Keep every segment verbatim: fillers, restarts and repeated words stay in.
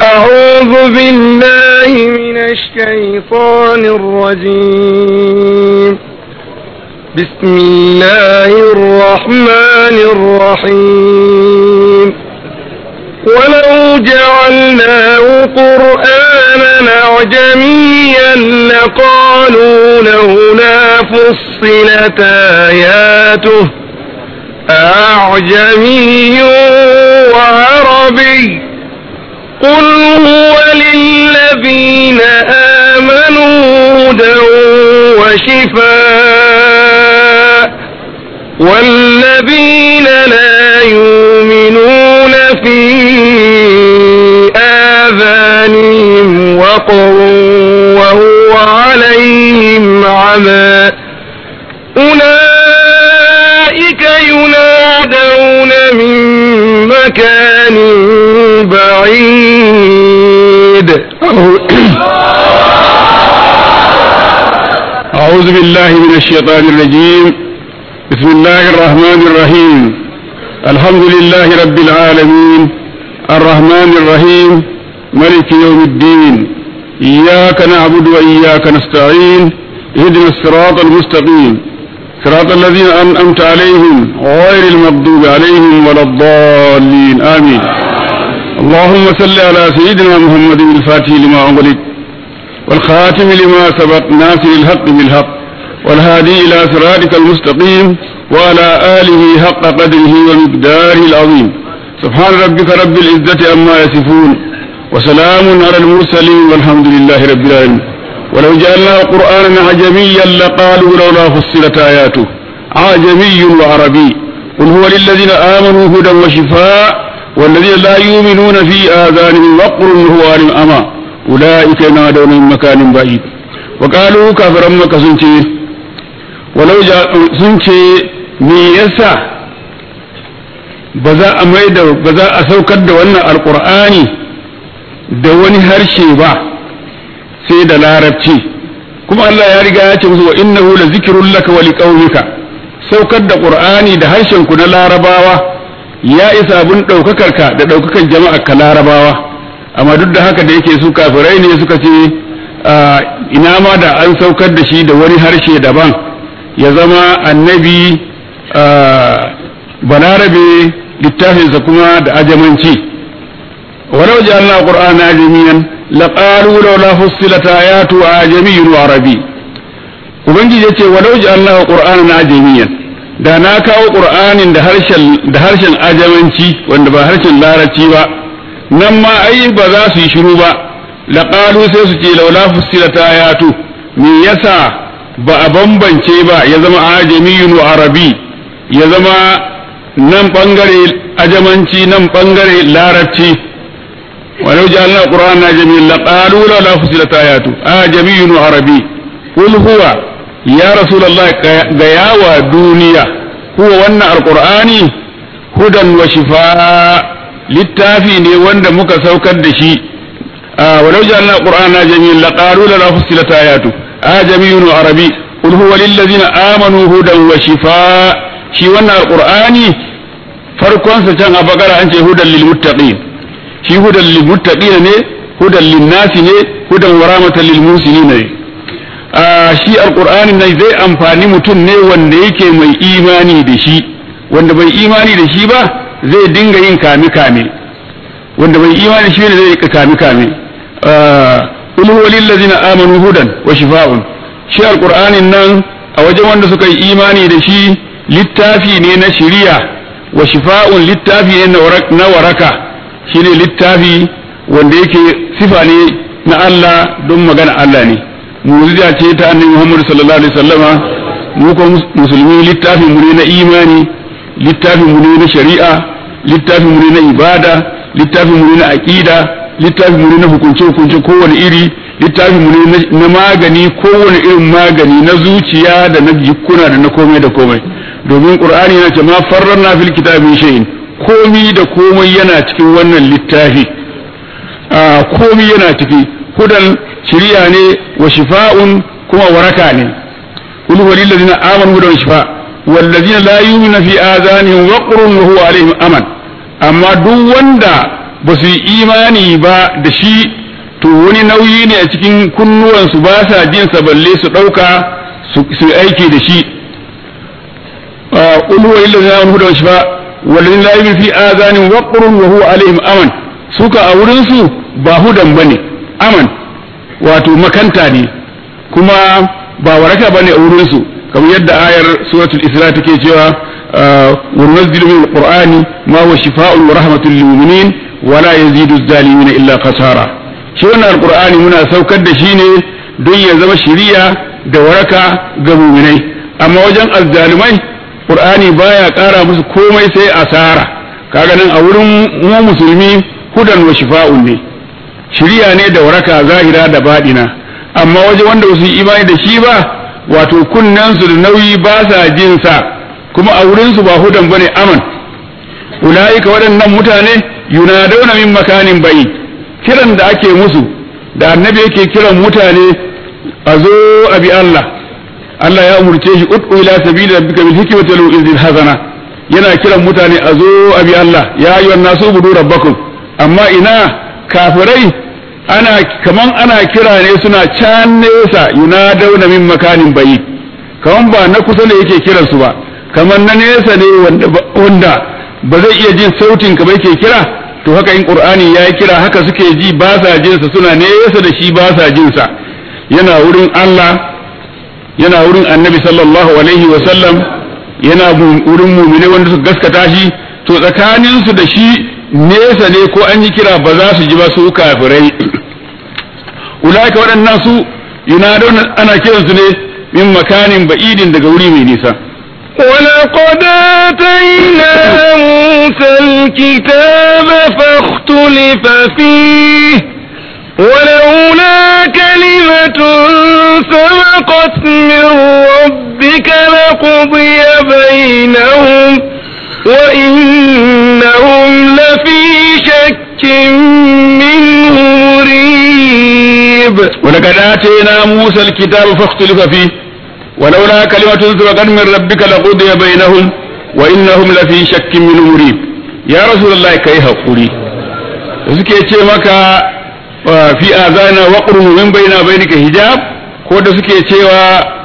أعوذ بالله من الشيطان الرجيم. بسم الله الرحمن الرحيم. ولو جعلناه قرآنا أعجميا لقالوا لولا فصلت آياته أعجمي وعربي قل هو للذين آمنوا هدى وشفاء والذين لا يؤمنون في آذانهم وقر وهو عليهم عمى أولئك ينادون من مكان بعيد. أعوذ بالله من الشيطان الرجيم. بسم الله الرحمن الرحيم. الحمد لله رب العالمين الرحمن الرحيم ملك يوم الدين. إياك نعبد وإياك نستعين. اهدنا الصراط المستقيم صراط الذين أنعمت عليهم غير المغضوب عليهم ولا الضالين آمين. اللهم صل على سيدنا محمد الفاتح لما أغلق والخاتم لما سبق ناصر الحق بالحق والهادي إلى صراطك المستقيم وعلى آله حق قدره ومقداره العظيم. سبحان ربك رب العزة عما يصفون وسلام على المرسلين والحمد لله رب العالمين. ولو جعلناه قرآنا أعجميا لقالوا لولا فصلت آياته أعجمي وعربي قل هو للذين آمنوا هدى وشفاء والذين لا يؤمنون في آذانهم وقر وهو عليهم عمى أولئك ينادون من مكان بعيد. وقالوا كافرا مكة سنتي ولو جاء سنتي ميسا بذا أميد بذا أسوكد وأن القرآن دوني هرشي با sai da larabci kuma Allah ya riga ya ce musu wa innahu la zikrun laka wa liqaumika saukar da qur'ani da harshen ku na larabawa ya isa abun daukakar ka da daukakar jama'ar ka larabawa amma duk da haka da yake su kafirai ne suka ce ina ma da an saukar da shi da wani harshe daban ya zama annabi balarabe littafinsa kuma da ajamanci walau ja'alna qur'ana ajamiyan لقالوا لولا فصلت آياته أعجمي وعربي ubangiji yace walau ja'alnahu qur'anan ajamiyan da na kawo qur'anin da harshen da harshen ajamanci wanda ba harshen larabci ba nan ma ai ba za su yi shiru ba laqalu sai su ce laula fussilat ayatu me yasa ba a bambance ba ya zama ajamiyun wa arabi ya zama nan bangare ajamanci nan bangare larabci ولو جعلنا قرآنا جميلا لقالوا لولا فصلت آياته أعجمي وعربي قل هو يا رسول الله غيا ودنيا هو وانا القرآن هدى وشفاء littafi ne wanda muka saukar da shi walau ja'alna qur'ana jami'an laqalu la fussilat ayatu ajamiyyun wa arabi qul huwa lil ladzina amanu hudan wa shifaa shi wannan alqur'ani farkon sa can a bakara an ce hudan lil muttaqin shi hudan lil muttaqin ne hudan lin nasi ne hudan wa rahmatan lil muslimin ne shi alqur'ani ne zai amfani mutum ne wanda yake mai imani da shi wanda bai imani da shi ba zai dinga yin kame kame wanda bai imani shi ne zai yi kame kame qul huwa lil ladzina amanu hudan wa shifaa'un shi alqur'anin nan a wajen wanda suka yi imani da shi littafi ne na shari'a wa shifaa'un littafi ne na waraka shine littafi wanda yake sifa ne na Allah don magana Allah ne mu'jiza ce ta annabi Muhammad sallallahu alaihi wasallama mu ko musulmi littafin mu ne na imani littafin mu ne na shari'a littafin mu ne na ibada littafin mu ne na aqida littafin mu ne na hukunce hukunce kowane iri littafin mu ne na magani kowane irin magani na zuciya da na jikuna da na komai da komai domin qur'ani yana ce ma farranna fil kitabi shay'in komai da komai yana cikin wannan littafi a komai yana ciki hudan shari'a ne wa shifa'un kuma waraka ne qul huwa lil ladina amanu hudan wa shifa' wal ladina la yu'minu fi adhanihim waqrun wa huwa alaihim aman amma duk wanda ba su yi imani ba da shi to wani nauyi ne a cikin kunnuwansu ba sa jin sa balle su ɗauka su aiki da shi qul huwa illa zalun hudan wa shifa walladhina la yu'minu fi adhanihim waqrun wa huwa alaihim aman suka a wurin su ba hudan bane aman wato makanta ne kuma ba waraka bane a wurin su kamar yadda ayar suratul isra take cewa wa nunzilu min alqur'ani ma huwa shifaa'un wa rahmatun lil mu'minin wa la yazidu adh-dhalimina illa khasara shi wannan alqur'ani muna saukar da shi ne don ya zama shiriya da waraka ga mu'minai amma wajen azzalumai qur'ani baya kara musu komai sai asara kaga nan a wurin mu musulmi hudan wa shifa'un ne shiriya ne da waraka zahira da badina amma waje wanda su yi imani da shi ba wato kunnan su da nauyi ba sa jin sa kuma a wurin su ba hudan bane aman ulaika waɗannan mutane yunaduna min makanin bayi kiran da ake musu da annabi yake kiran mutane a zo abi Allah Allah ya umurce shi ud'u ila sabili rabbika bil hikmati wal izil hazana yana kiran mutane a zo abi Allah ya ayyuhan nasu budu rabbakum amma ina kafirai ana kaman ana kira ne suna can nesa yunaduna min makanin bayi kaman ba na kusa ne yake kiran su ba kaman na nesa ne wanda wanda ba zai iya jin sautin ka ba yake kira to haka in qur'ani ya kira haka suke ji ba sa jin sa suna nesa da shi ba sa jin sa yana wurin Allah yana wurin annabi sallallahu alaihi wa sallam yana wurin mu'mini wanda suka gaskata shi to tsakanin su da shi nesa ne ko an yi kira ba za su ji ba su kafirai ulaika waɗannan su yunaduna ana kiransu ne min makanin ba'idin daga wuri mai nisa ولقد آتينا موسى الكتاب فاختلف فيه ولولا كلمة سبقت من ربك لقضي بينهم وإنهم لفي شك منه مريب ولقد آتينا موسى الكتاب فاختلف فيه ولولا كلمة سبقت من ربك لقضي بينهم وإنهم لفي شك منه مريب يا رسول الله كي حقولي suke ce maka fi azana waqrun min baina bainika hijab ko da suke cewa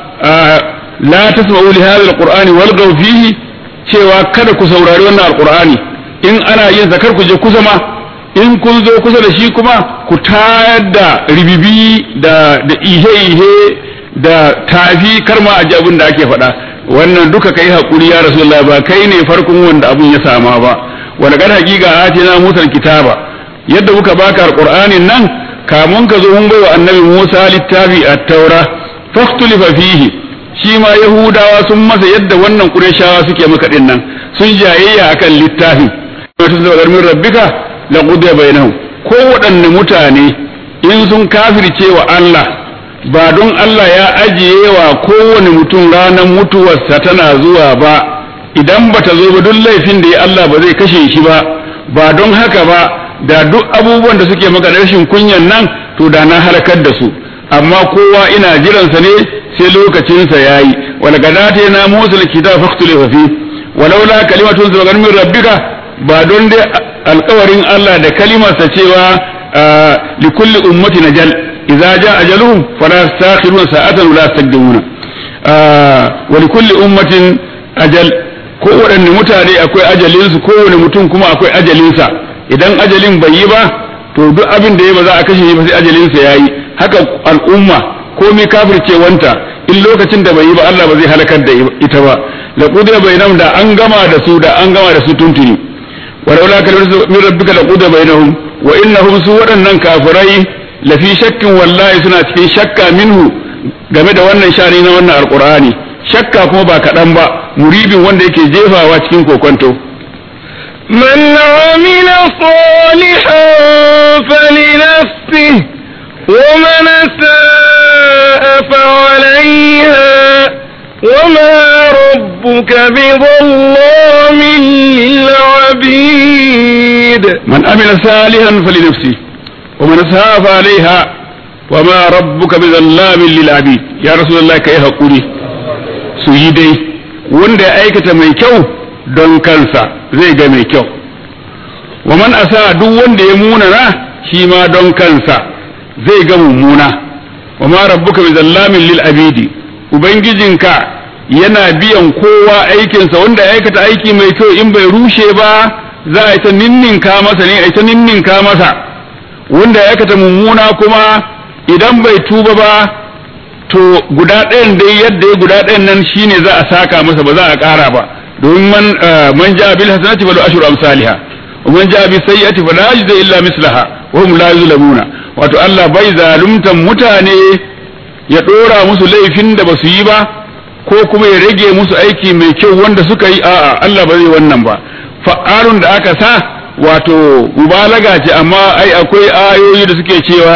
la tasma'u li hadha alqur'ani walghaw fihi cewa kada ku saurari wannan alqur'ani in ana yin zakar ku je kusa ma in kun zo kusa da shi kuma ku tayar da ribibi da da ihe ihe da tafi karma a ji abin da ake faɗa wannan duka kai hakuri ya rasulullahi ba kai ne farkon wanda abun ya sama ba wanda kan hakika atina musa kitaba yadda muka baka alqur'anin nan kamun ka zo mun baiwa annabi Musa littafi at-taura fakhtulifa fihi shi ma yahudawa sun masa yadda wannan qurayshawa suke maka din nan sun jayayya akan littafin wato da min rabbika laqudiya bainahum ko waɗanne mutane in sun kafirce wa Allah ba don Allah ya ajiye wa kowane mutum ranar mutuwarsa tana zuwa ba idan bata zo ba duk laifin da ya Allah ba zai kashe shi ba ba don haka ba da duk abubuwan da suke maka rashin kunyan nan to da na halakar da su amma kowa ina jiransa ne sai lokacinsa yayi wala gadata na Musa alkitab faqtulifa fi walaula kalimatun sabaqat min rabbika ba don dai alƙawarin Allah da kalimarsa cewa likulli ummatin ajal idza jaa ajaluhum fala yastakhiruna sa'atan wala yastaqdimuna wa likulli ummatin ajal ko waɗanne mutane akwai ajalinsu kowane mutum kuma akwai ajalinsa idan ajalin bai yi ba to duk abin da ya ba za a kashe shi ba sai ajalinsa ya yi haka al'umma komai kafircewanta in lokacin da bai yi ba Allah ba zai halakar da ita ba la qudiya bainahum da an gama da su da an gama da su tuntuni wa laula kalimatu min rabbika la qudiya bainahum wa innahum su waɗannan kafirai la fi shakkin wallahi suna cikin shakka minhu game da wannan shani na wannan alqur'ani shakka kuma ba kaɗan ba muribin wanda yake jefawa cikin kokonto من عمل صالحا فلنفسه ومن ساء فعليها وما ربك بظلام للعبيد من عمل صالحا فلنفسه ومن ساء فعليها وما ربك بظلام للعبيد يا رسول الله كي حقولي سيدي wanda ya aikata mai kyau don kansa zai ga mai kyau wa man asa duk wanda ya munana shi ma don kansa zai ga mummuna wa ma rabbuka bi zallamin lil abidi ubangijinka yana biyan kowa aikinsa wanda ya aikata aiki mai kyau in bai rushe ba za a yi ta ninninka masa ne a yi ta ninninka masa wanda ya aikata mummuna kuma idan bai tuba ba to guda ɗayan dai yadda ya guda ɗayan nan shine za a saka masa ba za a ƙara ba domin man man ja bil hasanati falu ashru amsalha wa man ja bis sayyi'ati fala yajza illa mislaha wa hum la yuzlamuna wato Allah bai zaluntan mutane ya dora musu laifin da basu yi ba ko kuma ya rage musu aiki mai kyau wanda suka yi a'a Allah ba zai wannan ba fa'alun da aka sa wato mubalaga ce amma ai akwai ayoyi da suke cewa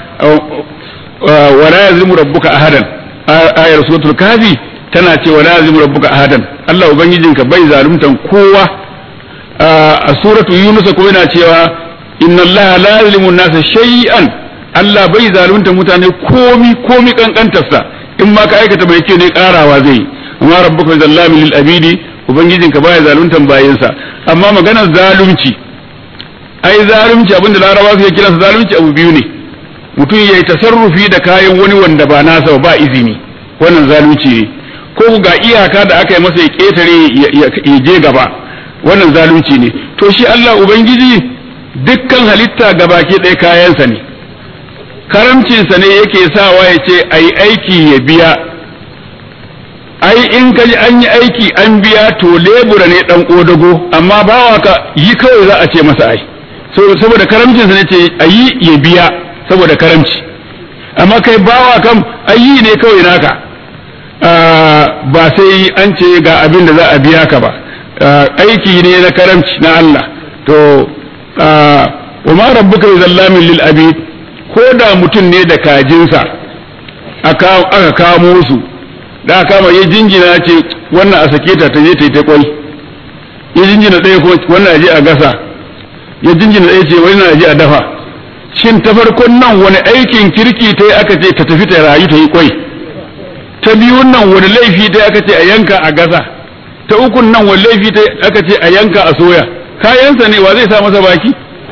wala yazlimu rabbuka ahadan ayar suratul kahfi tana cewa la yazlimu rabbuka ahadan Allah ubangijinka bai zaluntan kowa a suratu yunus kuma yana cewa inna Allah la yazlimu an-nasa shay'an Allah bai zalunta mutane komi komi kankantarsa in ma ka aikata bai ce ne karawa zai amma rabbuka zallamin lil abidi ubangijinka baya zaluntan bayinsa amma maganar zalunci ai zalunci abinda larabawa suke kiransa zalunci abu biyu ne mutum yayi tasarrufi da kayan wani wanda ba nasa ba izini wannan zalunci ne ko ga iyaka da aka yi masa ya ketare ya je gaba wannan zalunci ne to shi Allah ubangiji dukkan halitta gabaki ɗaya kayansa ne karamcinsa ne yake sawa ya ce ai aiki ya biya ai in ka ji an yi aiki an biya to lebura ne dan kodago amma bawa ka yi kawai za a ce masa ai saboda karamcinsa ne ce ayi ya biya saboda karamci amma kai bawa kam ayi ne kawai naka ba sai an ce ga abin da za a biya ka ba aiki ne na karamci na Allah to wa ma rabbuka zallamin lil abid ko da mutum ne da kajinsa aka kamo su da aka kama ya jinjina ce wannan a sake ta ta je ta yi ta kwai ya jinjina ɗaya ko wannan a je a gasa ya jinjina ɗaya ce wannan a je a dafa shin ta farkon nan wani aikin kirki ta yi aka ce ta tafi ta rayu ta yi kwai ta biyun nan wani laifi ta aka ce a yanka a gasa ta ukun nan wani laifi ta aka ce a yanka a soya kayansa ne wa zai sa masa baki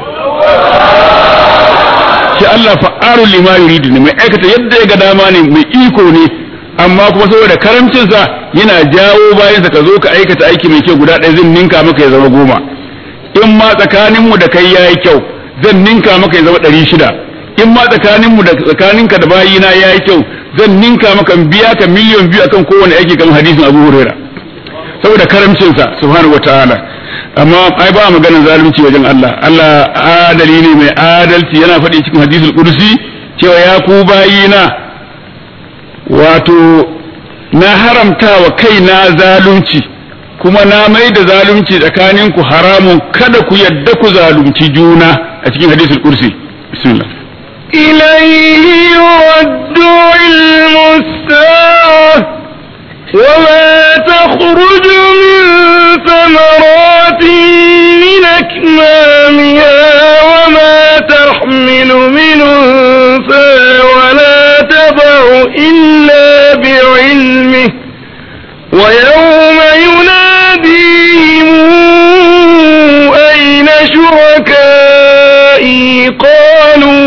shi Allah fa'aru lima yuridu ne mai aikata yadda ya ga dama ne mai iko ne amma kuma saboda karamcin sa yana jawo bayan sa ka zo ka aikata aiki mai kyau guda ɗaya zan ninka maka ya zama goma in ma tsakanin mu da kai yayi kyau zan ninka maka ya zama ɗari shida in ma tsakanin mu da tsakaninka da bayina yayi kyau zan ninka maka biya ka miliyan biyu akan kowane aiki kamar hadisin Abu Hurairah saboda karamcin sa subhanahu wataala amma ai ba maganar zalunci wajen Allah Allah adali ne mai adalci yana faɗi cikin hadisul qudsi cewa ya ku bayina wato na haramta wa kaina zalunci kuma na mai da zalunci tsakanin ku haramun kada ku yadda ku zalunci juna a cikin hadisul qudsi bismillah ilayhi yuraddu ilmus sa'a وما تخرج من ثمرات من أكمامها وما تحمل من أنثى ولا تضع إلا بعلمه ويوم يناديهم أين شركائي قالوا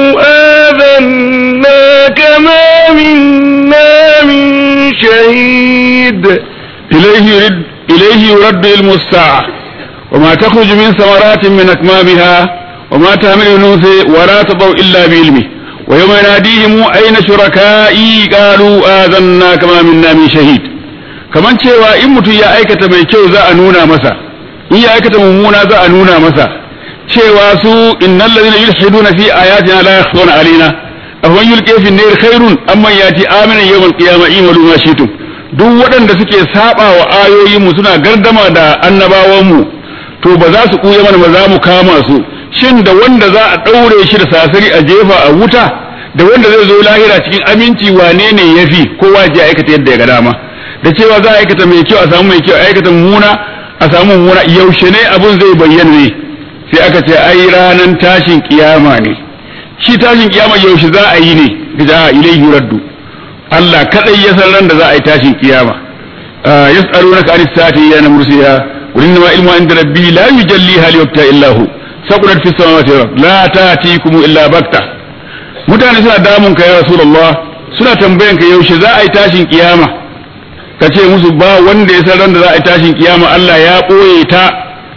آذناك ما منا من شهيد إليه يرد, إليه يرد علم الساعة وما تخرج من ثمرات من أكمامها وما تحمل من أنثى ولا تضع إلا بعلمه ويوم يناديهم أين شركائي قالوا آذناك ما منا من شهيد kaman cewa in mutum ya aikata mai kyau za a nuna masa in ya aikata mummuna za a nuna masa cewa su innal ladina yulhiduna fi ayatina la yakhfuna alaina afman yulqi fi an-nar khairun amma yati aminan yawmal qiyamah imalu ma shitum duk waɗanda suke saba wa ayoyin mu suna gardama da annabawan mu to ba za su kuye mana ba za mu kama su shin da wanda za a daure shi da sasari a jefa a wuta da wanda zai zo lahira cikin aminci wane ne yafi kowa ya aikata yadda ya ga dama da cewa za a aikata mai kyau a samu mai kyau a aikata mummuna a samu mummuna yaushe ne abun zai bayyana ne sai aka ce ai ranan tashin kiyama ne shi tashin kiyama yaushe za a yi ne da ilaihi raddu Allah kadai ya san ran da za a yi tashin kiyama yas'alunaka anis saati ya mursiya qul inna ilmu inda rabbi la yujalliha li waqtiha illa hu saqulat fis samawati wal ard la ta'tikum illa bakta mutane suna damun ka ya rasulullah suna tambayan ka yaushe za a yi tashin kiyama ka ce musu ba wanda ya san ran da za a yi tashin kiyama Allah ya ɓoye ta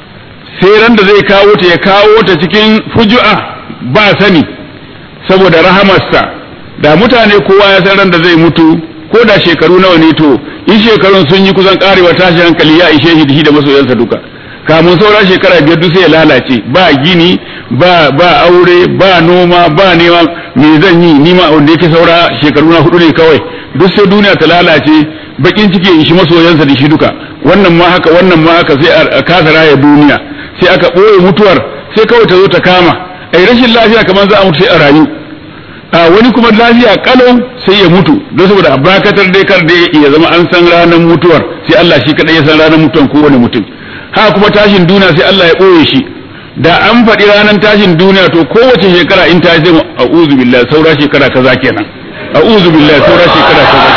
sai ran da zai kawo ta ya kawo ta cikin fuju'a ba sani saboda rahamarsa da mutane kowa ya san ran da zai mutu ko da shekaru nawa ne to in shekarun sun yi kusan karewa tashin hankali ya ishe shi da masoyansa duka kamun sauran shekara biyar duk sai ya lalace ba gini ba ba aure ba noma ba nema me zan yi ni ma wanda yake saura shekaru na hudu ne kawai duk sai duniya ta lalace bakin ciki ya ishi masoyansa da shi duka wannan ma haka wannan ma haka sai a kasa raya duniya sai aka ɓoye mutuwar sai kawai ta zo ta kama ai rashin lafiya kamar za a mutu sai a rayu a wani kuma lafiya kalau sai ya mutu don saboda a bakatar dai kar dai ya zama an san ranar mutuwar sai Allah shi kadai ya san ranar mutuwar kowane mutum haka kuma tashin duniya sai Allah ya ɓoye shi da an faɗi ranar tashin duniya to kowace shekara in ta sai a'udhu billahi saura shekara kaza kenan a'udhu billahi saura shekara kaza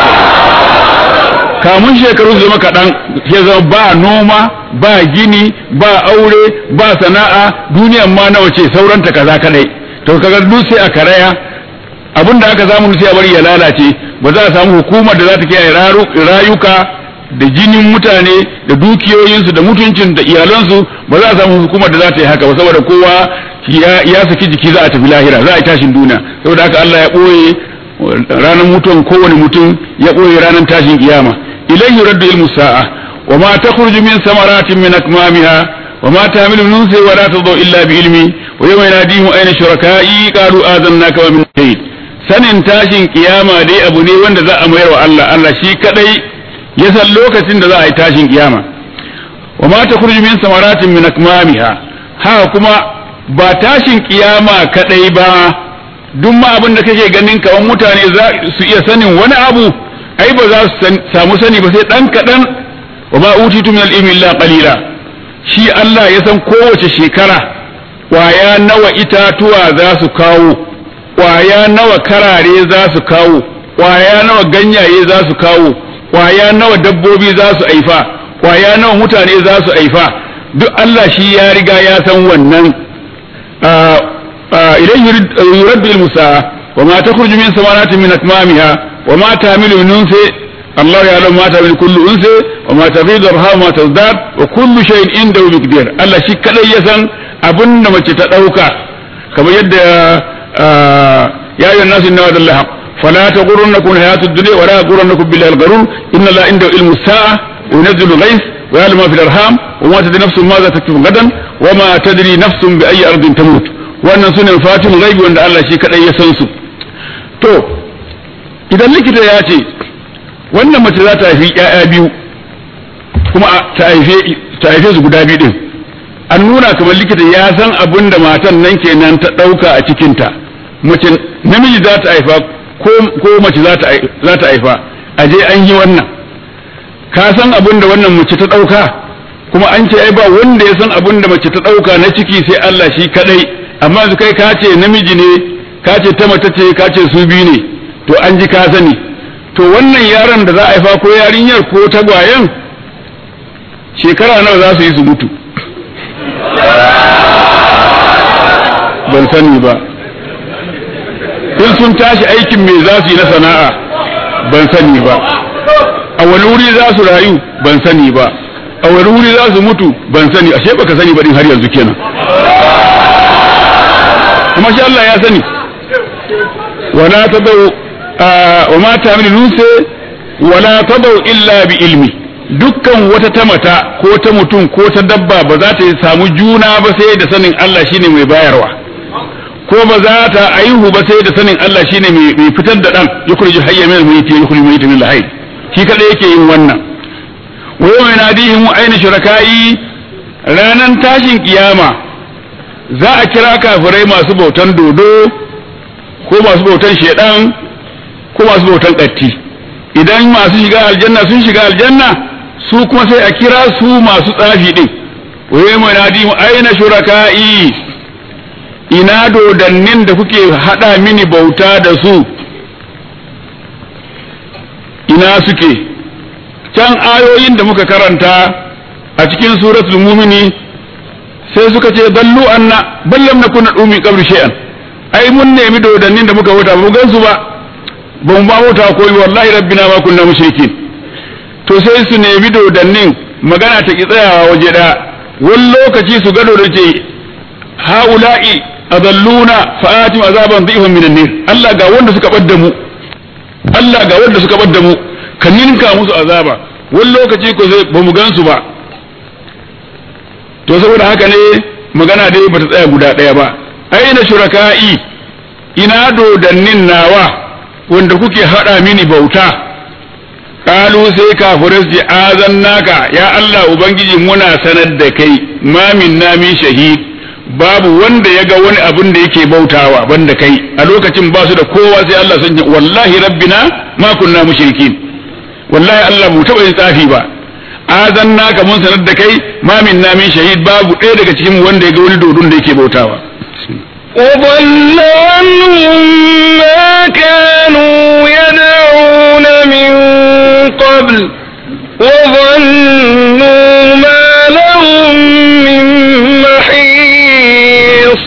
kenan kamun shekaru su zama kaɗan ya zama ba noma ba gini ba aure ba sana'a duniyan ma nawa ce sauranta kaza kadai to kaga duk sai a karaya abinda aka samu sai a bari ya lalace ba za a samu hukumar da za ta kiyaye rayuka da jinin mutane da dukiyoyinsu da mutuncin da iyalansu ba za a samu hukumar da za ta yi haka ba saboda kowa ya saki jiki za a tafi lahira za a yi tashin duniya saboda haka Allah ya ɓoye ranar mutuwan kowane mutum ya ɓoye ranar tashin kiyama ilayhi raddu ilmu sa'a wa ma takhruju min samaratin min akmamiha wa ma tahmilu min unsa wa la tadau illa bi ilmi wa yawma yanadihim ayna shuraka'i qalu azannaka wa min shay'in sanin tashin kiyama dai abu ne wanda za a mayar wa Allah Allah shi kadai ya san lokacin da za a yi tashin kiyama wa ma takhruju min samaratin min akmamiha haka kuma ba tashin kiyama kadai ba duk ma abin da kake ganin kawan mutane za su iya sanin wani abu ai ba za su samu sani ba sai dan kadan wa ma utitu min al-ilmi illa qalila shi Allah ya san kowace shekara kwaya nawa itatuwa za su kawo kwaya nawa karare za su kawo kwaya nawa ganyaye za su kawo kwaya nawa dabbobi za su aifa kwaya nawa mutane za su aifa duk Allah shi ya riga ya san wannan idan yuraddu ilmusa wa ma takhruju min samaratin min akmamiha wa ma tahmilu min unsa Allah ya'lamu ma tahmilu kullu unsa wa ma taghidu arham ma tazdad wa kullu shay'in indahu miqdar Allah shi kadai ya san abin da mace ta dauka kamar yadda ya ayyuhan nasu inna wa'dallahi haqq فلا تغرنكم الحياة الدنيا ولا يغرنكم بالله الغرور إن الله عنده علم الساعة وينزل الغيث ويعلم ما في الأرحام وما تدري نفس ماذا تكتب غدا وما تدري نفس بأي أرض تموت وأن سنة فاتح الغيب وأن الله شيء كذا يسنسو تو إذا likita ya ce wannan mace za ta haifi ƴaƴa biyu kuma ta haife ta haife su guda biyu din an nuna kamar likita ya san abin da matan nan kenan ta ɗauka a cikinta mace namiji za ta haifa ko mace za ta haifa a je an yi wannan ka san abin da wannan mace ta ɗauka kuma an ce ai ba wanda ya san abin da mace ta ɗauka na ciki sai Allah shi kadai amma su kai ka ce namiji ne ka ce ta mace ce ka ce su biyu ne to an ji ka sani to wannan yaron da za a haifa ko yarinyar ko tagwayen shekara nawa za su yi su mutu ban sani ba in sun tashi aikin me za su yi na sana'a ban sani ba a wani wuri za su rayu ban sani ba a wani wuri za su mutu ban sani ashe baka sani ba din har yanzu kenan kuma shi Allah ya sani wala tadau wa ma ta'malu nunsa wala tadau illa bi ilmi dukkan wata ta mata ko ta mutum ko ta dabba ba za ta samu juna ba sai da sanin Allah shine mai bayarwa ko ba za ta aihu ba sai da sanin Allah shine mai fitar da dan yukhriju hayya min al-mayyit yukhriju al-mayyita min al-hayy shi kada yake yin wannan wa yawma yanadihim ayna shuraka'i ranan tashin kiyama za a kira kafirai masu bautan dodo ko masu bautan shedan ko masu bautan katti idan masu shiga aljanna sun shiga aljanna su kuma sai a kira su masu tsafi din wa yawma yanadihim ayna shuraka'i ina dodannin da kuke hada mini bauta da su ina suke can ayoyin da muka karanta a cikin suratul mumini sai suka ce ballu anna ballam nakun nadu min qabli shay'an ai mun nemi dodannin da muka wuta ba mu gansu ba ba mu ba wuta ko wallahi rabbina ma kunna mushrikin to sai su nemi dodannin magana ta ki tsayawa waje da wani lokaci su gado da ce haula'i adalluna fa'atim azaban dhifan minan nar Allah ga wanda suka badda mu Allah ga wanda suka badda mu ka ninka musu azaba wani lokaci ko zai ba mu gansu ba to saboda haka ne magana dai bata tsaya guda daya ba aina shuraka'i ina dodannin nawa wanda kuke hada mini bauta kalu sai kafirai ji azannaka ya Allah ubangiji muna sanar da kai ma minna min shahid babu wanda ya ga wani abin da yake bautawa banda kai a lokacin ba su da kowa sai Allah sun ce wallahi rabbina ma kunna mushrikin wallahi Allah mu taba yin tsafi ba azannaka mun sanar da kai ma minna min shahid babu ɗaya daga cikin wanda ya ga wani dodon da yake bautawa وضل عنهم ما كانوا يدعون من قبل وظنوا ما لهم من محيص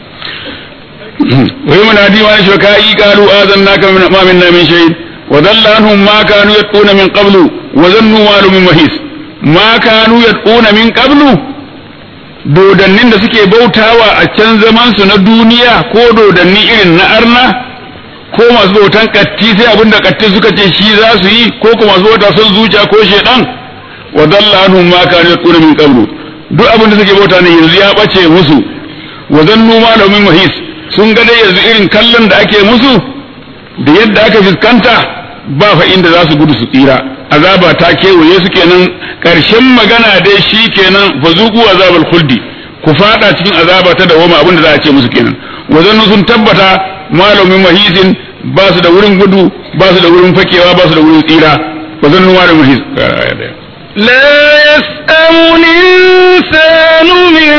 ويوم نادي عن شركائي قالوا آذناك ما منا من شيء وضل عنهم ما كانوا يدعون من قبل وظنوا ما لهم من محيص ما كانوا يدعون من قبل dodannin da suke bautawa a can zaman su na duniya ko dodanni irin na arna ko masu bautan katti sai abinda katti suka ce shi za su yi ko kuma masu bauta son zuciya ko shedan wa dalla anhum ma kanu yaqulu min qablu duk abinda suke bauta ne yanzu ya bace musu wa zannu ma lahum min mahis sun ga dai yanzu irin kallon da ake musu da yadda aka fuskanta ba fa inda za su gudu su tsira azaba ta kewaye su kenan karshen magana dai shi kenan fazuku azabal khuldi ku fada cikin azaba ta dawoma abinda za a ce musu kenan wazannu sun tabbata malamin mahisin ba su da wurin gudu ba su da wurin fakewa ba su da wurin tsira wazannu malamin mahis لا يسأم الإنسان من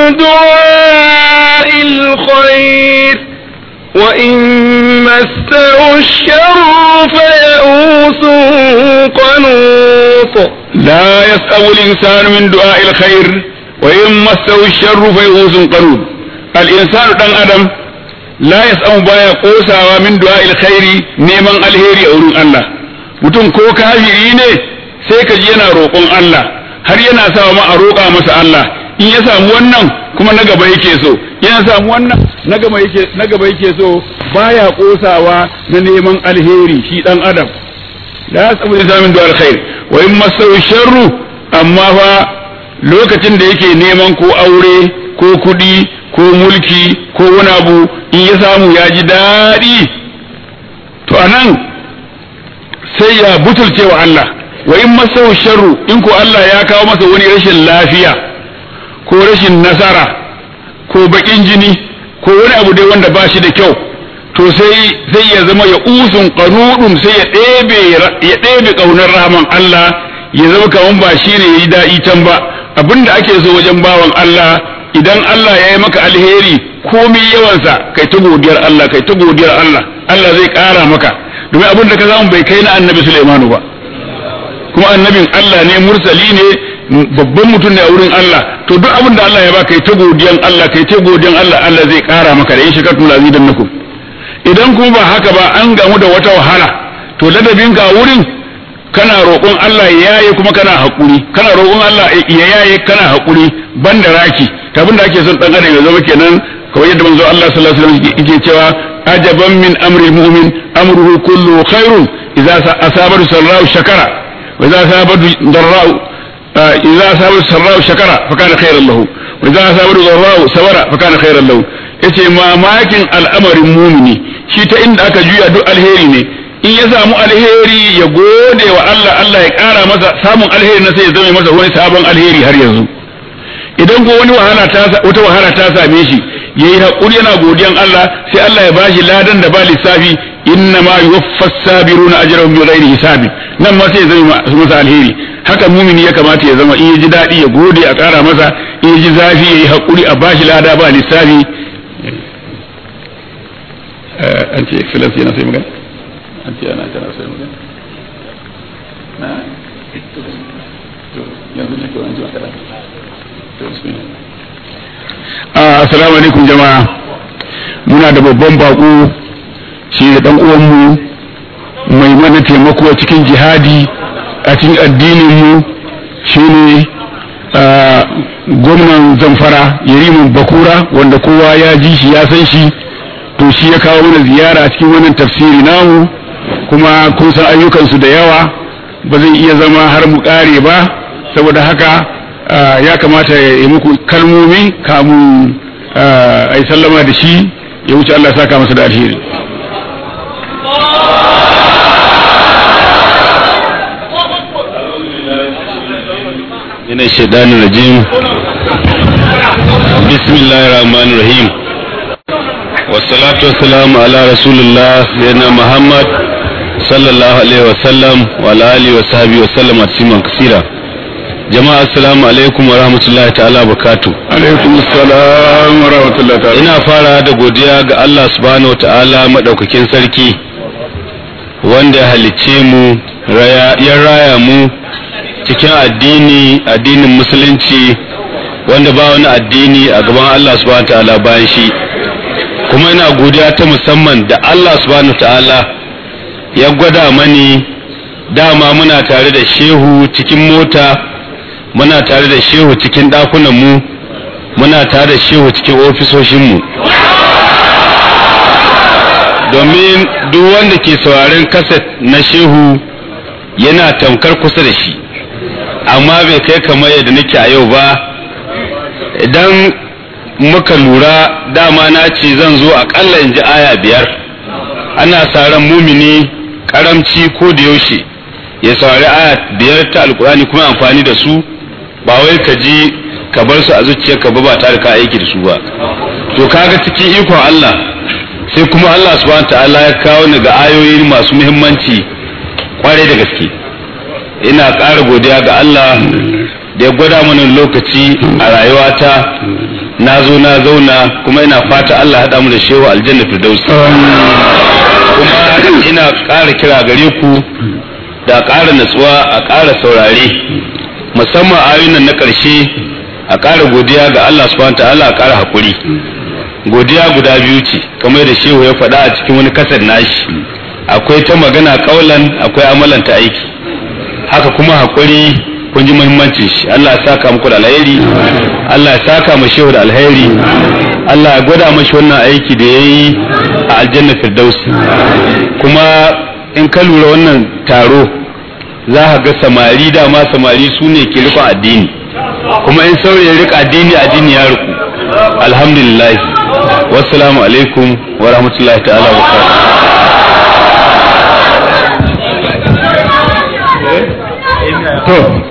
دعاء الخير وإن مسه الشر فيئوس قنوط لا يسأم الإنسان من دعاء الخير وإن مسه الشر فيئوس قنوط الإنسان دان أدم لا يسأم بايا قوسا من دعاء الخير نيمان الهيري أورون الله mutum ko kafiri ne sai ka ji yana roƙon Allah har yana sawa ma a roƙa masa Allah in ya samu wannan kuma na gaba yake so yana samu wannan na gaba yake na gaba yake so baya kosawa na neman alheri shi dan adam la yasabu insamin du'al khair wa in masahu sharru amma fa lokacin da yake neman ko aure ko kudi ko mulki ko wani abu in ya samu ya ji dadi to anan sai ya butulce wa Allah wa in masahu sharru in ko Allah ya kawo masa wani rashin lafiya ko rashin nasara ko bakin jini ko wani abu dai wanda ba shi da kyau to sai sai ya zama ya usun qanudun sai ya ɗebe ya ɗebe kaunar rahman Allah ya zama kaman ba shi ne yayi daɗi can ba abinda ake so wajen bawan Allah idan Allah ya yi maka alheri komai yawansa kai ta godiyar Allah kai ta godiyar Allah Allah zai ƙara maka domin abinda ka samu bai kai na annabi Sulaimanu ba kuma annabin Allah ne mursali ne babban mutum ne a wurin Allah to duk abin da Allah ya baka kai ta godiyan Allah kai ta godiyan Allah Allah zai kara maka da in shakartum lazidannakum idan kuma ba haka ba an gamu da wata wahala to ladabin ka wurin kana roƙon Allah ya yaye kuma kana hakuri kana roƙon Allah ya yaye kana hakuri banda raki abin da ake son dan adam ya zama kenan kawai yadda manzo Allah sallallahu alaihi wasallam yake cewa ajaban min amri mu'min amruhu kullu khairun idza asabatu sarra'u shakara wa idza asabatu darra'u إذا أصاب السراء شكر فكان خيرا له وإذا أصاب الضراء صبر فكان خيرا له yace mamakin al'amarin mumini shi ta inda aka juya duk alheri ne in ya samu alheri ya gode wa Allah Allah ya ƙara masa samun alheri na sai ya zama masa wani sabon alheri har yanzu idan ko wani wahala ta wata wahala ta same shi yayi hakuri yana godiyan Allah sai Allah ya bashi ladan da ba lissafi inna ma yuwaffas sabiruna ajrahum bighairi hisabi nan ma sai ya zama masa alheri haka mumini ya kamata ya zama in ya ji daɗi ya gode a ƙara masa in ya ji zafi ya yi haƙuri a bashi lada ba lissafi an ce excellence yana sai magana an ce yana tana sai magana na yanzu ne kawai an ji makara to bismillah assalamu alaikum jama'a, muna da babban bako shi da dan uwanmu mai mana taimako a cikin jihadi a cikin addinin mu shine gwamnan Zamfara Yariman Bakura, wanda kowa ya ji shi ya san shi, to shi ya kawo mana ziyara a cikin wannan tafsiri namu, kuma kun san ayyukansu da yawa ba zai iya zama har mu kare ba, saboda haka ya kamata ya yi muku kalmomi kamun a yi sallama da shi ya wuce. Allah saka masa da alheri. ina shaidanin rajim. bismillahir rahmanir rahim, wassalatu wassalamu ala rasulillah sayyidina muhammad sallallahu alaihi wasallam wa ala alihi wa sahbihi wa sallama tasliman kaseera. jama'a assalamu alaikum wa rahmatullahi ta'ala barakatuh. Alaikum assalam wa rahmatullahi ta'ala. ina fara da godiya ga Allah subhanahu wa ta'ala madaukakin sarki wanda ya halicce mu ya raya mu cikin addini addinin musulunci, wanda ba wani addini a gaban Allah subhanahu wa ta'ala bayan shi. kuma ina godiya ta musamman da Allah subhanahu wa ta'ala ya gwada mani, dama muna tare da shehu cikin mota, muna tare da shehu cikin ɗakunan mu, muna tare da shehu cikin ofisoshin mu, domin duk wanda ke sauraren kaset na shehu yana tamkar kusa da shi, amma bai kai kamar yadda nake a yau ba. idan muka lura, dama na ce zan zo akalla in ji aya biyar. ana saran mumini karamci ko da yaushe ya saurari aya biyar ta alkurani kuma amfani da su, ba wai ka ji ka bar su a zuciyarka ba ba tare ka aiki da su ba. to kaga cikin ikon Allah sai kuma Allah subhanahu ta'ala ya kawo ni ga ayoyi masu muhimmanci kware da gaske. ina ƙara godiya ga Allah da ya gwada mana lokaci a rayuwata, na zo na zauna, kuma ina fata Allah haɗa mu da shehu aljanna firdausi. kuma ina ƙara kira gare ku da ƙara natsuwa, a ƙara saurare, musamman ayoyin na ƙarshe, a ƙara godiya ga Allah subhanahu ta'ala, a ƙara haƙuri. godiya guda biyu ce kamar da shehu ya faɗa a cikin wani kasar nashi, akwai ta magana ƙaulan, akwai amalan ta aiki. haka kuma haƙuri kun ji muhimmancin shi. Allah ya saka muku da alheri, Allah ya saka mu shehu da alheri, Allah ya gwada mashi wannan aiki da yayi a aljanna firdausi. kuma in ka lura wannan taro za ka ga samari, dama samari su ne ke rikon addini, kuma in saurayi rika addini, addini ya riku. alhamdulillah, wassalamu alaikum wa rahmatullahi ta'ala wa to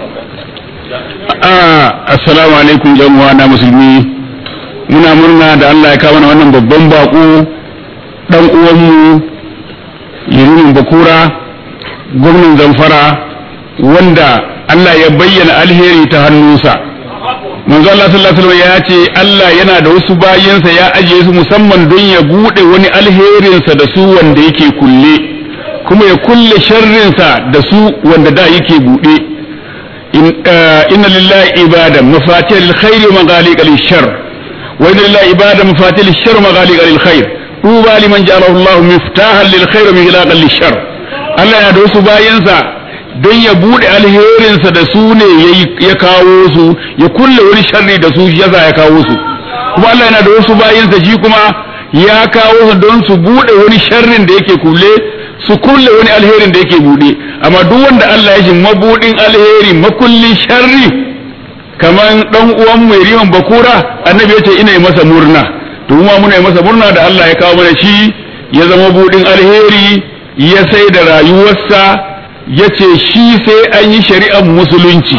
assalamu alaikum jama'a na musulmi. muna murna da Allah ya kawo mana wannan babban bako, dan uwanmu Yariman Bakura, gwamnan Zamfara, wanda Allah ya bayyana alheri ta hannunsa. manzo Allah sallallahu alaihi wasallam ya ce Allah yana da wasu bayinsa ya ajiye su musamman don ya bude wani alherinsa da su wanda yake kulle, kuma ya kulle sharrinsa da su wanda da yake bude. inna lillahi ibadan mafatihul khair wa maghaliqal shar, wa inna lillahi ibadan mafatihul shar wa maghaliqal khair. tuba liman ja'alahu Allah miftahan lil khair wa mighlaqan lil shar. Allah yana da wasu bayinsa don ya bude alherinsa da su ne ya kawo su, ya kulle wani sharri da su, yasa ya kawo su. kuma Allah yana da wasu bayinsa shi kuma ya kawo su don su bude wani sharrin da yake kulle, su kulle wani alherin da yake bude. amma duk wanda Allah ya shi mabudin alheri makullin sharri, kaman dan uwan mai Yariman Bakura, annabi ya ce ina yi masa murna. to kuma muna yi masa murna da Allah ya kawo mana shi, ya zama budin alheri, ya sai da rayuwarsa, ya ce shi sai an yi shari'ar musulunci.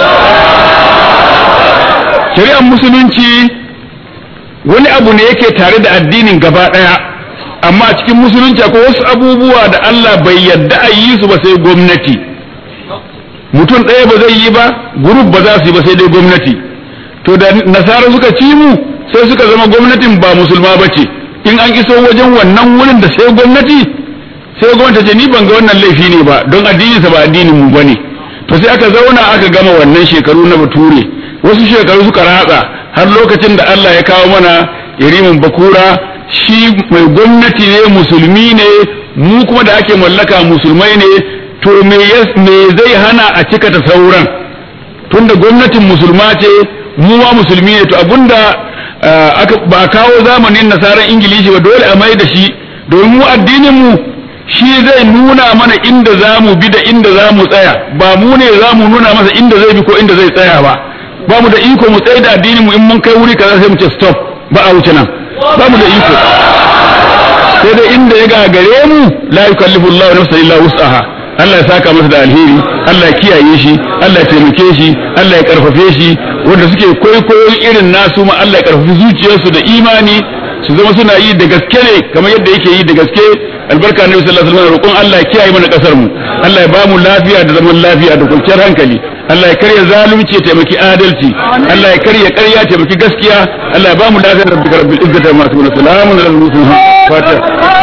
shari'ar musulunci wani abu ne yake tare da addinin gaba ɗaya, amma a cikin musulunci akwai wasu abubuwa da Allah bai yadda a yi su ba sai gwamnati. mutum ɗaya ba zai yi ba, gurub ba za su yi ba sai dai gwamnati. to da nasara suka ci mu, sai suka zama gwamnatin ba musulma ba ce. in an iso wajen wannan wurin da sai gwamnati, sai gwamnati ce ni ban ga wannan laifi ne ba, don addininsa ba addinin mu bane. to sai aka zauna aka gama wannan shekaru na bature, wasu shekaru suka ratsa, har lokacin da Allah ya kawo mana yarimin bakura shi mai gwamnati ne musulmi ne mu kuma da ake mallaka musulmai ne to me zai hana a cika ta sauran tunda gwamnatin musulma ce mu ma musulmi ne to abinda ba kawo zamanin nasaran ingilishi ba dole a mai da shi domin mu addinin mu shi zai nuna mana inda za mu bi da inda za mu tsaya ba mu ne za mu nuna masa inda zai bi ko inda zai tsaya ba ba mu da iko mu tsaye da addinin mu in mun kai wuri kaza sai mu ce stop ba a wuce nan ba mu da iko sai da inda ya gagare mu la yukallifu Allahu nafsan illa wus'aha Allah ya saka masa da alheri Allah ya kiyaye shi Allah ya taimake shi Allah ya karfafe shi wanda suke kwaikwayon irin nasu ma Allah ya karfafi zuciyarsu da imani su zama suna yi da gaske ne kamar yadda yake yi da gaske albarka nabi sallallahu alaihi wasallam roƙon Allah ya kiyaye mana kasar mu Allah ya ba mu lafiya da zaman lafiya da kwanciyar hankali Allah ya karya zalunci ya taimaki adalci Allah ya karya ƙarya ya taimaki gaskiya Allah ya ba mu lafiya da rabbika rabbil izzati amma yasifun salamun alal mursalin fatiha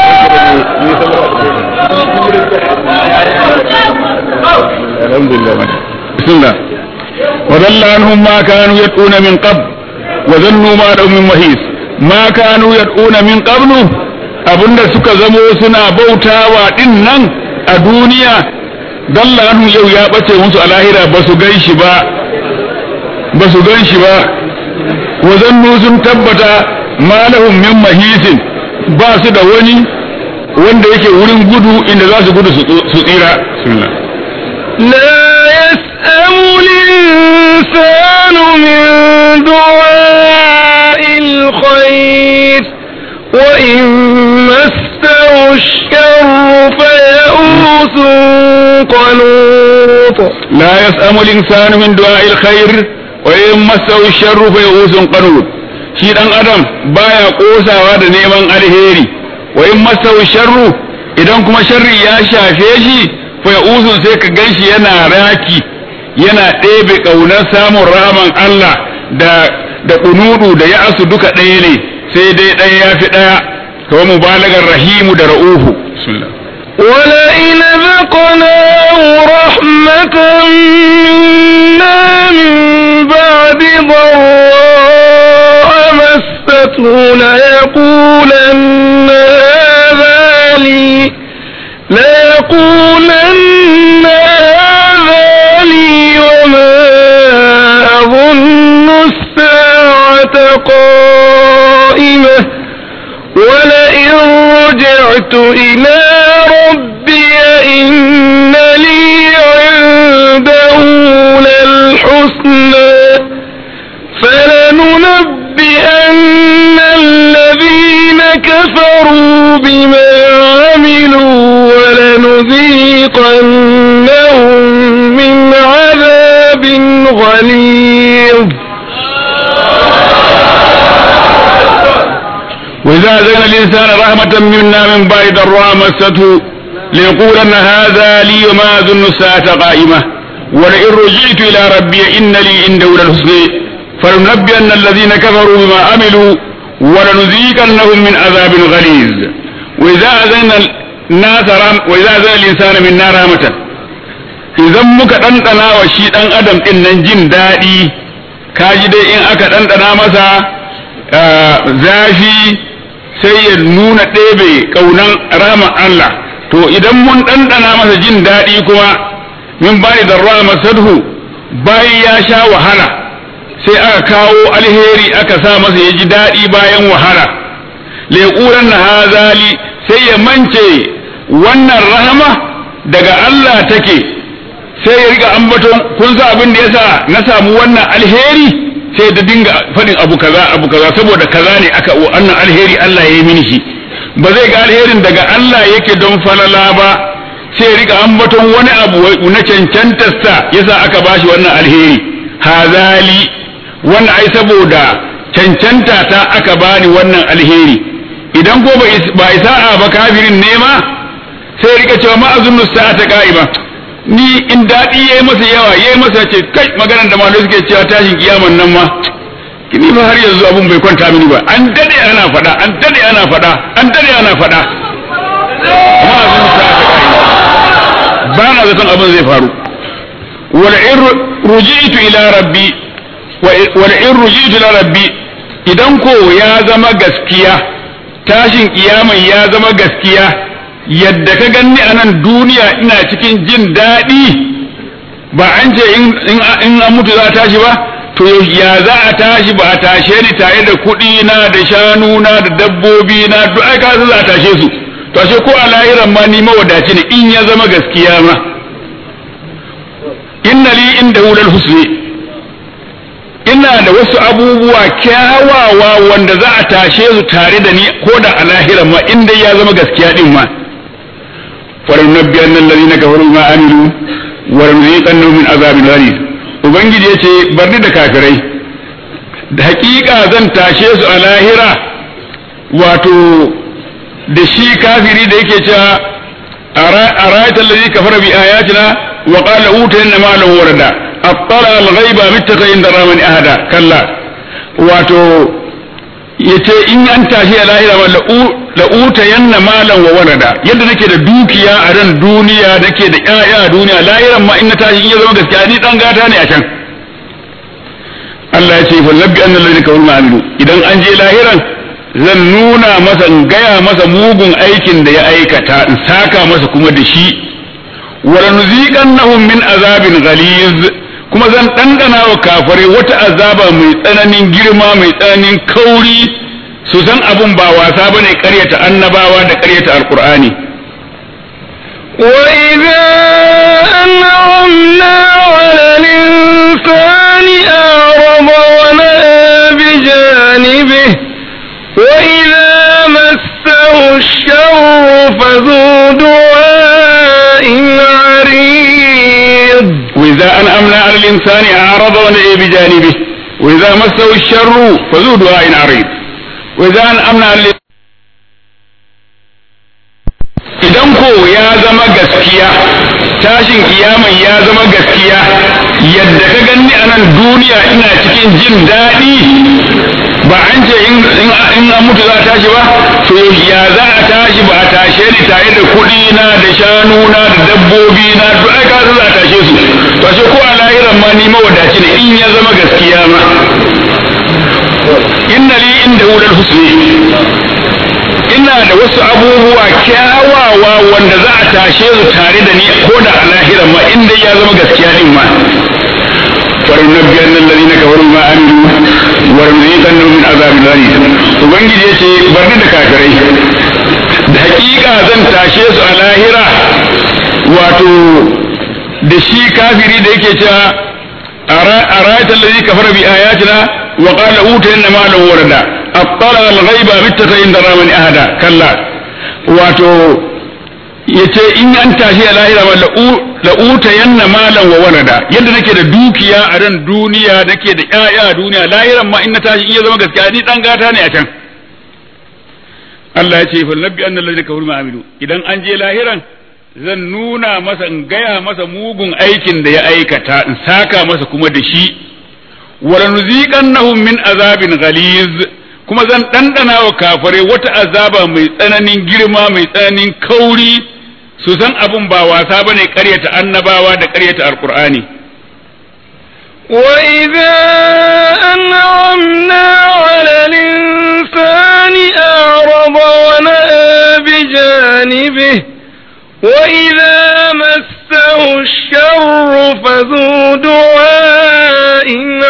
alhamdulillah bismillah وضل عنهم ما كانوا يدعون من قبل وظنوا ما لهم من محيص ما كانوا يدعون من قبل abinda suka zamo suna bautawa din nan a duniya dalla anhu yau ya bace musu a lahira ba su gan shi ba ba su gan shi ba wa zannu sun tabbata ma lahum min mahisin ba su da wani wanda yake wurin gudu inda za su gudu su tsira bismillah لا يسأم الإنسان من دعاء الخير وإن مسه الشر فيئوس قنوط لا يسأم الإنسان من دعاء الخير وإن مسه الشر فيئوس قنوط shi dan adam baya kosawa da neman alheri wa in masahu sharru idan kuma sharri ya shafe shi fa ya'uzu sai ka ganshi yana raki yana ɗebe ƙaunar samun rahaman Allah da da kunudu da ya'asu duka ɗaya ne sai dai ɗaya ya fi ɗaya kawai mubalagar rahimu da ra'ufu bismillah ولئن ذقناه رحمة منا من بعد ضراء مسته ليقولن هذا لي ليقولن هذا لي وما أظن الساعة قائمة ولئن رجعت إلى ربي إن لي عنده للحسنى فلننبئن الذين كفروا بما عملوا ولنذيقنهم من عذاب غليظ وإذا أذن الإنسان رحمة منا من بعد ضراء مسته ليقولن هذا لي وما أظن الساعة قائمة ولئن رجعت إلى ربي إن لي عنده للحسنى فلننبئن الذين كفروا بما عملوا ولنذيقنهم من عذاب غليظ وإذا أذن الناس وإذا أذن الإنسان منا رحمة idan muka ɗanɗana wa shi ɗan adam ɗin nan jin daɗi kaji dai in aka ɗanɗana masa zafi sai ya nuna ɗebe ƙaunan rahman Allah to idan mun ɗanɗana masa jin daɗi kuma min bayi da rahman sadhu bayan ya sha wahala sai aka kawo alheri aka sa masa ya ji daɗi bayan wahala leƙuran na hazali sai ya mance wannan rahama daga Allah take sai ya riga ambaton kun sa abin da yasa na samu wannan alheri sai da dinga faɗin abu kaza abu kaza saboda kaza ne aka wannan alheri Allah ya yi mini shi ba zai ga alherin daga Allah yake don falala ba sai riga ambaton wani abu na cancantarsa yasa aka bashi wannan alheri hazali wannan ai saboda cancanta ta aka bani wannan alheri idan ko ba isa'a ba kafirin nema sai rika cewa ma azunnu sa'ata qa'ima ni in daɗi yayi masa yawa yayi masa ce kai maganar da malamai suke cewa tashin kiyaman nan ma kini ba har yanzu abun bai kwanta mini ba an dade ana faɗa an dade ana faɗa an dade ana faɗa amma abin sa ta kai ba na zaton abin zai faru wala in ruji'tu ila rabbi wa in rujitu la rabbi idan ko ya zama gaskiya tashin kiyaman ya zama gaskiya yadda ka ganni a nan duniya ina cikin jin daɗi ba an ce in an mutu za a tashi ba to ya za a tashi ba a tashe ni tare da kuɗi na da shanu na da dabbobi na duk ai ka za a tashe su to ashe ko a lahiran ma ni mawadaci ne in ya zama gaskiya ma inna li inda wulal husni ina da wasu abubuwa kyawawa wanda za a tashe su tare da ni ko da a lahiran ma in dai ya zama gaskiya din ma فلننبئن الذين كفروا ما عملوا ولنذيقنهم من عذاب غليظ ubangiji yace barni da kafirai da hakika zan tashe su a lahira wato da shi kafiri da yake cewa ara'aita allazi kafara bi ayatina wa qala utayna malan warada attala al-ghaiba mittaka inda ramani ahada kalla wato yace in an tashi a lahira la uta yanna malan wa walada yadda nake da dukiya a ran duniya nake da ƴaƴa a duniya lahiran ma in na tashi in ya zama gaskiya ni dan gata ne a can Allah ya ce fa nabbi annal ladina kafaru ma amilu idan an je lahiran zan nuna masa in gaya masa mugun aikin da ya aikata in saka masa kuma da shi wa nuziqannahum min azabin ghaliz kuma zan ɗanɗana wa kafare wata azaba mai tsananin girma mai tsananin kauri su san abun ba wasa bane ƙaryata annabawa da ƙaryata alqur'ani وإذا أنعمنا على الإنسان أعرض ونأى بجانبه وإذا مسه الشر فذو دعاء عريض وإذا أنعمنا على الإنسان أعرض ونأى بجانبه وإذا مسه الشر فذو دعاء عريض وإذا أنعمنا على idan ko ya zama gaskiya tashin kiyaman ya zama gaskiya yadda ka ganni a nan duniya ina cikin jin daɗi ba an ce in an mutu za a tashi ba to ya za a tashi ba a tashe ni tare da kuɗi na da shanu na da dabbobi na duk ai ka za a tashe su to ashe ko a lahiran ma ni mawadaci ne in ya zama gaskiya ma inna li inda wulal husni ina da wasu abubuwa kyawawa wanda za a tashe su tare da ni ko da a lahiran ma inda ya zama gaskiya din ma فلننبئن الذين كفروا ما عملوا ولنذيقنهم من عذاب غليظ ubangiji yace barni da kafirai da hakika zan tashe su a lahira wato da shi kafiri da yake cewa ara'aita allazi kafara bi ayatina wa qala utayna malan warada attala al-ghaiba mittaka inda ramani ahada kalla wato yace in an tashi a lahira ma la uta yanna malan wa walada yadda nake da dukiya a ran duniya nake da ƴaƴa a duniya lahiran ma in na tashi in ya zama gaskiya ni dan gata ne a can Allah ya ce fa nabbi annal ladina kafaru ma amilu idan an je lahiran zan nuna masa in gaya masa mugun aikin da ya aikata in saka masa kuma da shi wala nuziqannahum min azabin ghaliz kuma zan dandana wa kafare wata azaba mai tsananin girma mai tsananin kauri su san abun ba wasa bane ƙaryata annabawa da ƙaryata alqur'ani وإذا أنعمنا على الإنسان أعرض ونأى بجانبه وإذا مسه الشر فذو دعاء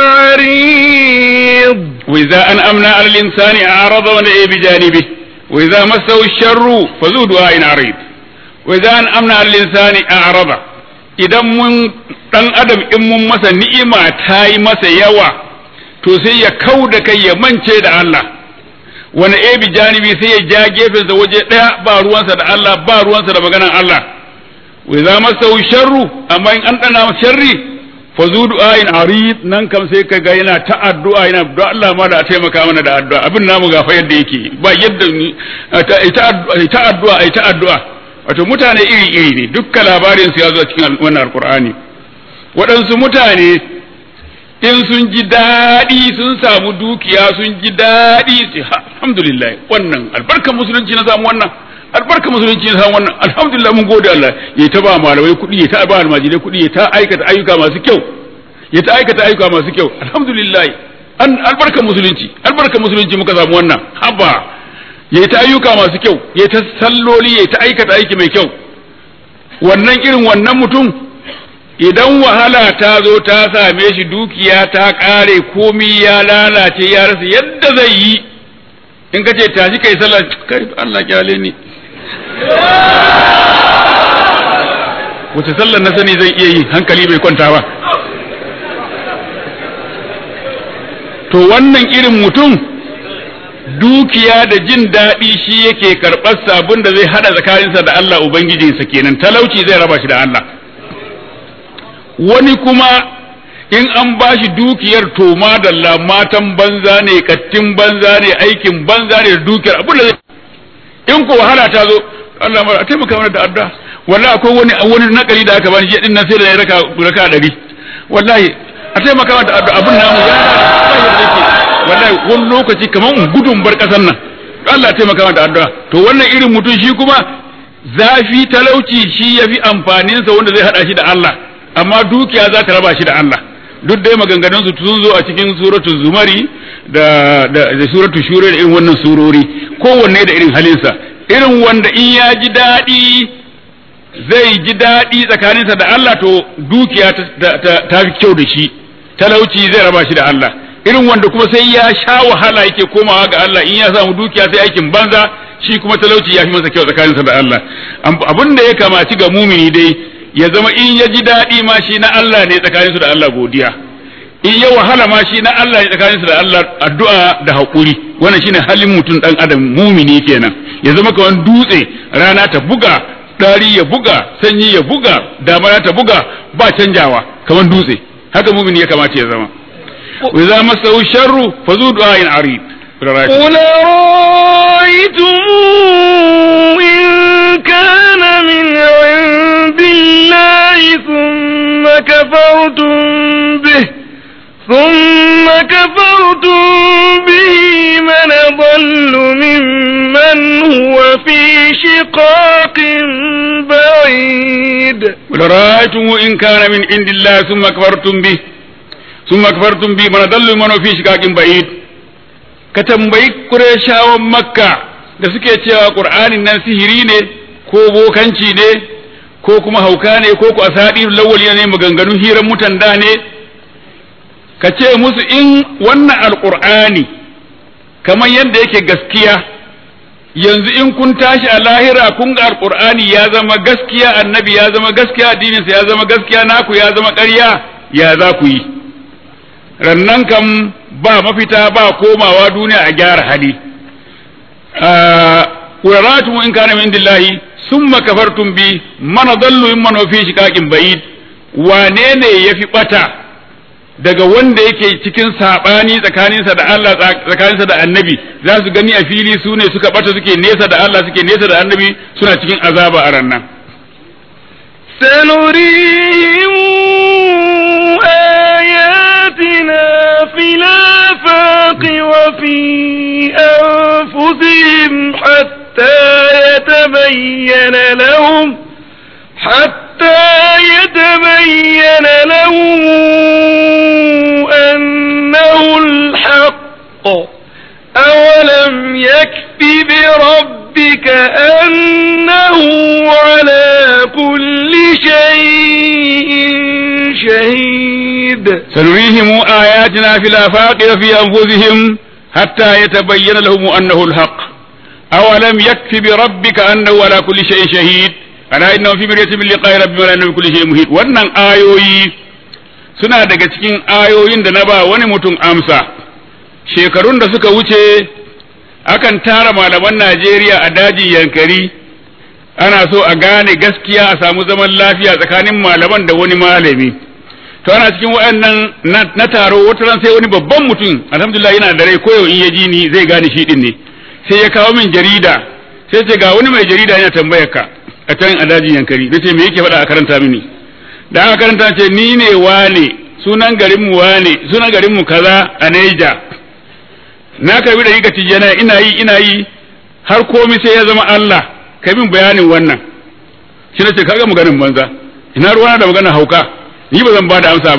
عريض وإذا أنعمنا على الإنسان أعرض ونأى بجانبه وإذا مسه الشر فذو دعاء عريض وإذا أنعمنا على الإنسان أعرض idan mun dan adam in mun masa ni'ima ta yi masa yawa to sai ya kau da kai ya mance da Allah wani ebi janibi sai ya ja gefensa waje daya ba ruwansa da Allah ba ruwansa da maganan Allah wa idza masahu sharru amma in an dana sharri fa zu du'ain arid nan kam sai ka ga yana ta addu'a yana da Allah ma da taimaka mana da addu'a abin namu ga fa yadda yake ba yadda ta addu'a ai ta addu'a wato mutane iri-iri ne dukkan labarin su ya zo cikin wannan alkur'ani waɗansu mutane in sun ji daɗi sun samu dukiya sun ji daɗi su alhamdulillah wannan albarkar musulunci na samu wannan albarkar musulunci na samu wannan alhamdulillah mun gode Allah ya ta ba malamai kuɗi ya ta ba almajirai kuɗi ya ta aikata ayyuka masu kyau ya ta aikata ayyuka masu kyau alhamdulillah an albarka musulunci albarka musulunci muka samu wannan haba ya ta ayyuka masu kyau ya ta salloli ya ta aikata aiki mai kyau wannan irin wannan mutum idan wahala ta zo ta same shi dukiya ta kare komi ya lalace ya rasa yadda zai yi in ka ce tashi kai sallah kai Allah kyale ni wace sallar na sani zai iya yi hankali bai kwanta ba to wannan irin mutum dukiya da jin daɗi shi yake karɓar sabon da zai haɗa tsakaninsa da Allah Ubangijinsa kenan talauci zai raba shi da Allah wani kuma in an ba shi dukiyar to madalla matan banza ne kattin banza ne aikin banza ne da dukiyar abin da zai in ko wahala ta zo Allah mara taimaka mana da addu'a wallahi akwai wani wani nakari da aka bani shi din nan sai da ya raka raka dari wallahi a taimaka mana da addu'a abin namu ya wallahi wani lokaci kaman gudun bar kasan nan Allah taimaka mana da addu'a to wannan irin mutum shi kuma zafi talauci shi yafi amfanin sa wanda zai hada shi da Allah amma dukiya za ta raba shi da Allah duk dai maganganun su sun zo a cikin suratul zumari da da, da suratul shura da irin wannan surori kowanne da irin halinsa irin wanda in ya ji daɗi zai ji daɗi tsakaninsa da Allah to dukiya ta fi kyau da shi talauci zai raba shi da Allah irin wanda kuma sai ya sha wahala yake komawa ga Allah in ya samu dukiya sai aikin banza shi kuma talauci ya fi masa kyau tsakaninsa da Allah abin da ya kamaci ga mumini dai ya zama in ya ji daɗi ma shi na Allah ne tsakaninsu da Allah godiya in ya wahala ma shi na Allah ne tsakaninsu da Allah addu'a da haƙuri wannan shine halin mutum dan adam mumini kenan ya zama kawan dutse rana ta buga dari ya buga sanyi ya buga damana ta buga ba canjawa kaman dutse haka mumini ya kamata ya zama wa idza masahu sharru fazu du'ain arid qul ra'aytum in kana min 'indillahi thumma kafartum bih ثم كفرتم به من ضل ممن هو في شقاق بعيد قل رأيتم إن كان من عند الله ثم كفرتم به ثم كفرتم به من ضل ممن هو في شقاق بعيد كتنبي قريشاwan Makka da suke cewa Qur'anin nan sihiri ne ko bokanci ne ko kuma hauka ne ko ku asadirul lawwali ne maganganun hiran mutan da ne ka ce musu in wannan alƙur'ani kamar yadda yake gaskiya yanzu in kun tashi a lahira kun ga alƙur'ani ya zama gaskiya annabi ya zama gaskiya addininsa ya zama gaskiya naku ya zama ƙarya ya za ku yi rannan kam ba mafita ba komawa duniya a gyara hali qur'atu in kana min indillahi summa kafartum bi man dallu mimman fi shiqaqin ba'id wane ne yafi bata daga wanda yake cikin sabani tsakaninsa da Allah tsakaninsa da annabi za su gani a fili su ne suka bata suke nesa da Allah suke nesa da annabi suna cikin azaba a rannan sanurihim ayatina fil afaqi wa fi anfusihim hatta yatabayyana lahum hatta yatabayyana lahum أنه الحق أولم يكف بربك أنه على كل شيء شهيد سنريهم آياتنا في الآفاق وفي أنفسهم حتى يتبين لهم أنه الحق أولم يكف بربك أنه على كل شيء شهيد ألا إنه في مرية من لقاء ربي ولا إنه بكل شيء مهيد وأن آيوي suna daga cikin ayoyin da na ba wani mutum amsa shekarun da suka wuce akan tara malaman Najeriya a dajin Yankari ana so a gane gaskiya a samu zaman lafiya tsakanin malaman da wani malami to ana cikin waɗannan na taro wata ran sai wani babban mutum alhamdulillah yana da rai koyo in ya ji ni zai gane shi din ne sai ya kawo min jarida sai ce ga wani mai jarida yana tambayar ka a can a dajin Yankari nace me yake faɗa a karanta mini da aka karanta ce ni ne wane sunan garinmu wane sunan garinmu kaza a Neja na karbi da yika tijana ina yi ina yi har komai sai ya zama Allah kai min bayanin wannan shi nace kaga maganin banza ina ruwana da maganar hauka ni ba zan ba da amsa ba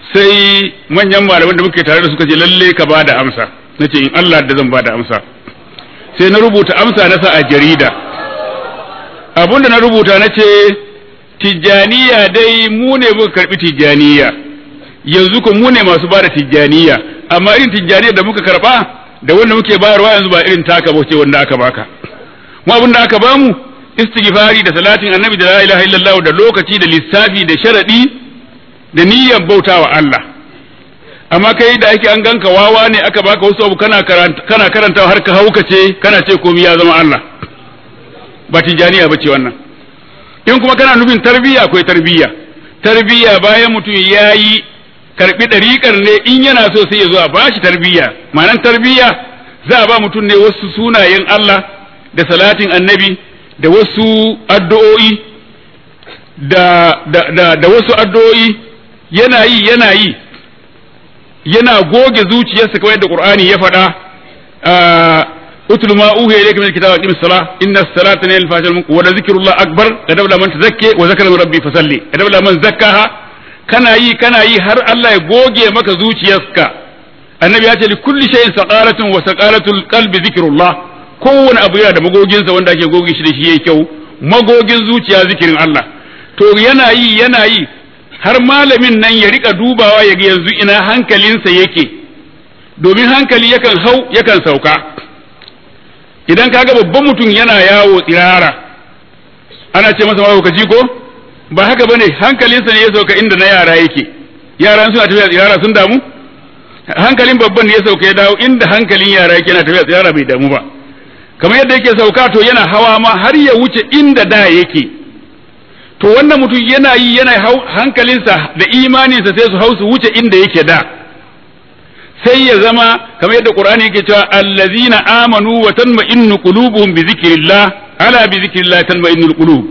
sai manyan malaman da muke tare da suka ce lalle ka bada amsa nace in Allah da zan bada amsa sai na rubuta amsa na sa a jarida abinda na rubuta nace tijjaniya dai mu ne muka karbi tijjaniya yanzu ko mu ne masu bada tijjaniya amma irin tijjaniya da muka karba da wanda muke bayarwa yanzu ba irin taka ba ce wanda aka baka mu abinda aka bamu istighfari da salatin annabi da la ilaha illallah da lokaci da lissafi da sharadi da niyyar bautawa Allah amma kai da ake an ganka wawa ne aka baka wasu abu kana karanta kana karantawa har ka haukace kana ce komai ya zama Allah ba tijaniya bace wannan in kuma kana nufin tarbiyya akwai tarbiyya tarbiyya bayan mutum yayi karbi dariƙar ne in yana so sai ya zo a bashi tarbiyya ma'anar tarbiyya za a ba mutum ne wasu sunayen Allah da salatin annabi da wasu addu'o'i da da da, da wasu addu'o'i yana yi yana yi yana goge zuciyarsa kamar yadda Qur'ani ya faɗa utlu ma uhiya ilayka min alkitabi wa aqimis salah inna as-salata tanha anil fahsha'i wal munkar wa dhikrullah akbar kadabla man tazakka wa zakara rabbi fasalli kadabla man zakkaha kana yi kana yi har Allah ya goge maka zuciyarka annabi ya ce li kulli shay'in saqalatun wa saqalatul qalbi dhikrullah kowane abu yana da magoginsa wanda ake goge shi da shi yayi kyau magogin zuciya zikirin Allah to yana yi yana yi har malamin nan ya rika dubawa ya ga yanzu ina hankalinsa yake domin hankali yakan hau yakan sauka idan kaga babban mutum yana yawo tsirara ana ce masa mahaukaci ko ba haka bane hankalinsa ne ya sauka inda na yara yake yaran suna tafiya tsirara sun damu hankalin babban ne ya sauka ya dawo inda hankalin yara yake yana tafiya tsirara bai damu ba kamar yadda yake sauka to yana hawa ma har ya wuce inda da yake to wannan mutum yana yi yana hankalinsa da imaninsa sai su hau su wuce inda yake da sai ya zama kamar yadda Qur'ani yake cewa allazina amanu wa tanma'innu qulubuhum bi zikrillah ala bi zikrillah tanma'innul qulub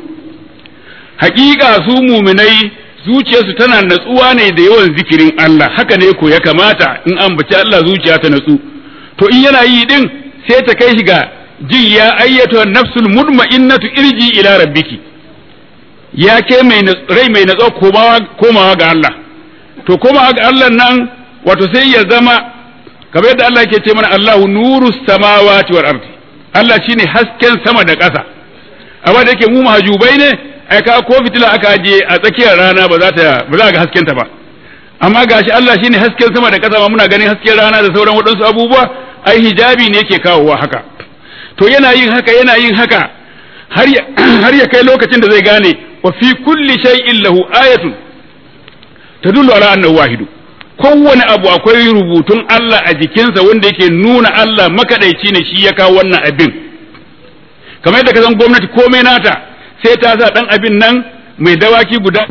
haƙiƙa su mu'minai zuciyarsu tana natsuwa ne da yawan zikirin Allah haka ne ko ya kamata in an bace Allah zuciya ta natsu to in yana yi din sai ta kai shi ga jin ya ayyatu nafsul mutma'innatu irji ila rabbiki ya ke mai rai mai natsuwa komawa ga Allah to komawa ga Allah nan wato sai ya zama kamar yadda Allah yake ce mana Allahu nurus samawati wal ardi Allah shine hasken sama da ƙasa amma da yake mu mahajubai ne ai ka ko fitila aka aje a tsakiyar rana ba za ta ba za ga hasken ta ba amma gashi Allah shine hasken sama da ƙasa ma muna ganin hasken rana da sauran waɗansu abubuwa ai hijabi ne yake kawowa haka to yana yin haka yana yin haka har ya har ya kai lokacin da zai gane wa fi kulli shay'in lahu ayatun tadullu ala annahu wahidu kowane abu akwai rubutun Allah a jikinsa wanda yake nuna Allah makadaici ne shi ya kawo wannan abin kamar yadda ka san gwamnati komai nata sai ta sa dan abin nan mai dawaki guda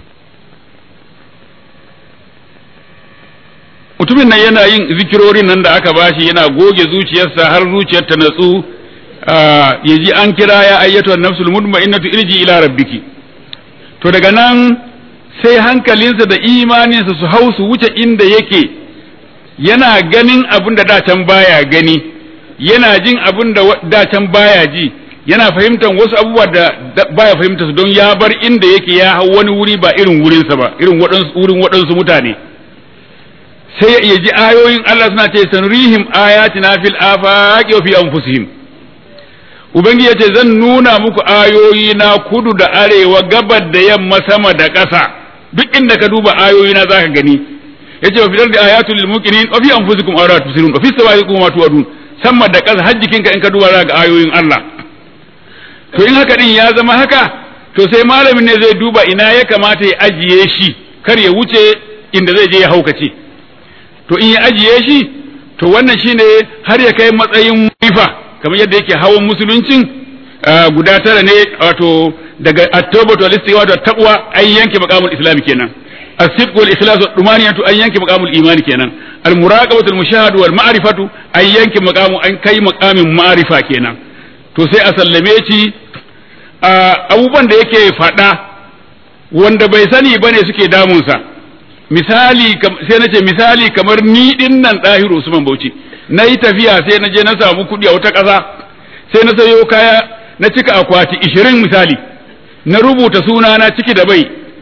mutumin nan yana yin zikirorin nan da aka bashi yana goge zuciyarsa har zuciyar ta natsu ya ji an kira ya ayyatu an-nafsul mutma'innatu irji ila rabbiki to daga nan sai hankalinsa da imaninsa su hau su wuce inda yake yana ganin abin da dacan baya gani yana jin abin da dacan baya ji yana fahimtar wasu abubuwa da baya fahimta su don ya bar inda yake ya hau wani wuri ba irin wurinsa ba irin waɗansu wurin waɗansu mutane sai ya ji ayoyin Allah suna ce sanurihim ayatina fil afaqi wa fi anfusihim ubangiji ya ce zan nuna muku ayoyi na kudu da arewa gabar da yamma sama da ƙasa duk inda ka duba ayoyi na zaka gani yace wa fitar da ayatul lil muqinin wa fi anfusikum ayatun tusirun wa fi samaikum ma tuwadun sama da ƙasa hajjikinka in ka duba zaka ga ayoyin Allah to in haka din ya zama haka to sai malamin ne zai duba ina ya kamata ya ajiye shi kar ya wuce inda zai je ya haukace to in ya ajiye shi to wannan shine har ya kai matsayin rifa kamar yadda yake hawan musuluncin guda tara ne wato daga at-tawbatu wal istighfar wa taqwa an yanke maqamul islam kenan as-sidq wal ikhlas wa dumaniyatu an yanke maqamul iman kenan al-muraqabatu al-mushahadu wal ma'rifatu an yanke maqamu an kai maqamin ma'rifa kenan to sai a sallame shi abubuwan da yake faɗa wanda bai sani bane suke damunsa misali sai na ce misali kamar ni din nan Dahiru Usman Bauchi na yi tafiya sai na je na samu kuɗi a wata ƙasa sai na sayo kaya na cika akwati ishirin misali na rubuta suna na ciki da bai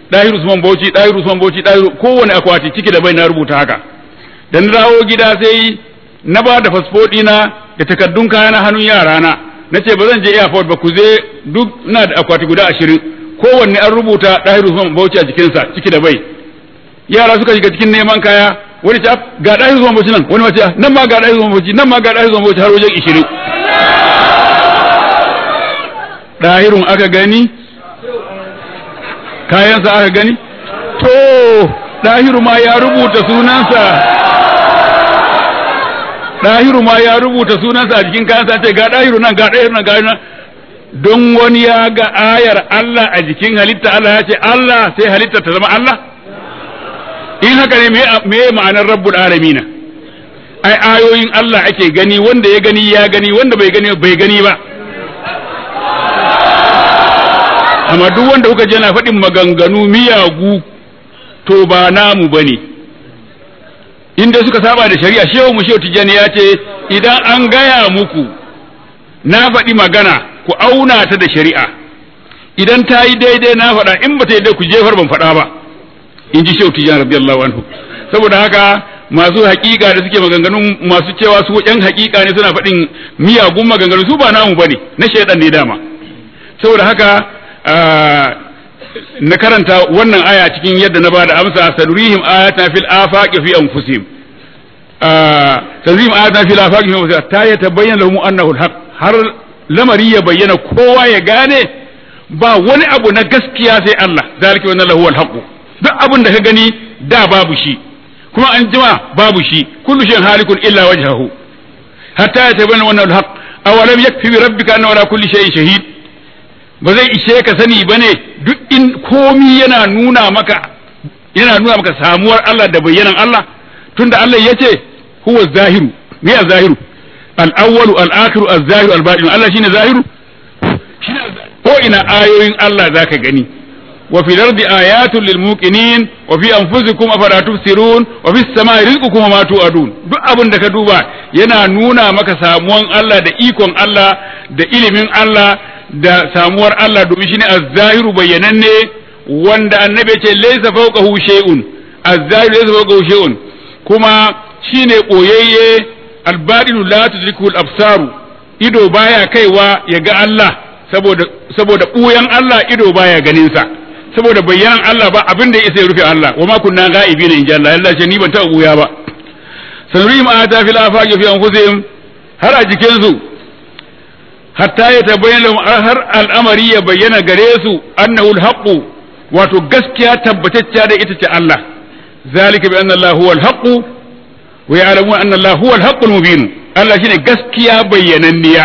Dahir Usman Bauchi Dahir Usman Bauchi Dahir kowane akwati ciki da bai na rubuta haka dan dawo gida sai na ba da fasfo dina da takaddun kaya na hannun yara na nace ba zan je airport ba ku je duk ina da akwati guda ashirin kowanne an rubuta Dahir Usman Bauchi a jikin sa ciki da bai yara suka shiga cikin neman kaya wani ce ga Dahir Usman Bauchi nan wani wace nan ma ga Dahir Usman Bauchi nan ma ga Dahir Usman Bauchi har wajen ishirin Dahirun aka gani kayansa aka gani to Dahiru ma ya rubuta sunansa Dahiru ma ya rubuta sunansa a jikin kayansa ce ga Dahiru nan ga Dahiru nan ga nan don wani ya ga ayar Allah a jikin halitta Allah ya ce Allah sai halitta ta zama Allah in haka ne me ma'anar rabbul alamina ai ayoyin Allah ake gani wanda ya gani ya gani wanda bai gani bai gani ba amma duk wanda kuka je na faɗin maganganu miyagu to ba namu bane inda suka saba da shari'a shehu mu shehu tijani ya ce idan an gaya muku na faɗi magana ku auna ta da shari'a idan ta yi daidai na faɗa in ba ta yi daidai ku jefar ban faɗa ba in ji shehu tijani radiyallahu anhu saboda haka masu haƙiƙa da suke maganganun masu cewa su ƴan haƙiƙa ne suna faɗin miyagun maganganu su ba namu bane na shaidan ne dama saboda haka na karanta wannan aya cikin yadda na bada amsa sanurihim ayatana fil afaqi fi anfusihim sanurihim ayatana fil afaqi fi anfusihim ta yatabayyana lahum annahu alhaq har lamari ya bayyana kowa ya gane ba wani abu na gaskiya sai Allah zalika wa lahu alhaq duk abin da ka gani da babu shi kuma an jima babu shi kullu shay'in halikun illa wajhahu hatta yatabayyana wannan alhaq awalam yakfi bi rabbika anna ala kulli shay'in shahid ba zai ishe ka sani ba ne duk in komi yana nuna maka yana nuna maka samuwar Allah da bayyanan Allah tunda Allah ya ce huwa zahiru me ya zahiru al-awwalu al-akhiru az-zahiru al-batin Allah shine zahiru ko ina ayoyin Allah zaka gani wa fil ardi ayatun lil muqinin wa fi anfusikum afala tubsirun wa fis samai rizqukum wa ma tu'adun duk abin da ka duba yana nuna maka samuwan Allah da ikon Allah da ilimin Allah da samuwar Allah domin shine az-zahiru bayyananne wanda annabi ce laysa fawqahu shay'un az-zahiru laysa fawqahu shay'un kuma shine koyayye al-batinu la tudriku al-absaru ido baya kaiwa ya ga Allah saboda saboda buyan Allah ido baya ganin sa saboda bayyanan Allah ba abin da yake rufe Allah wa ma kunna ghaibina in jalla Allah ce ni ban ta buya ba sanrim ata fil afaqi fi anfusihim har a jikin su hatta ya tabayyana har al'amari ya bayyana gare su annahu al-haqqu wato gaskiya tabbatacciya da ita ce Allah zalika bi anna Allah huwa al-haqqu wa ya'lamu anna Allah huwa al-haqqu al-mubin Allah shine gaskiya bayyananniya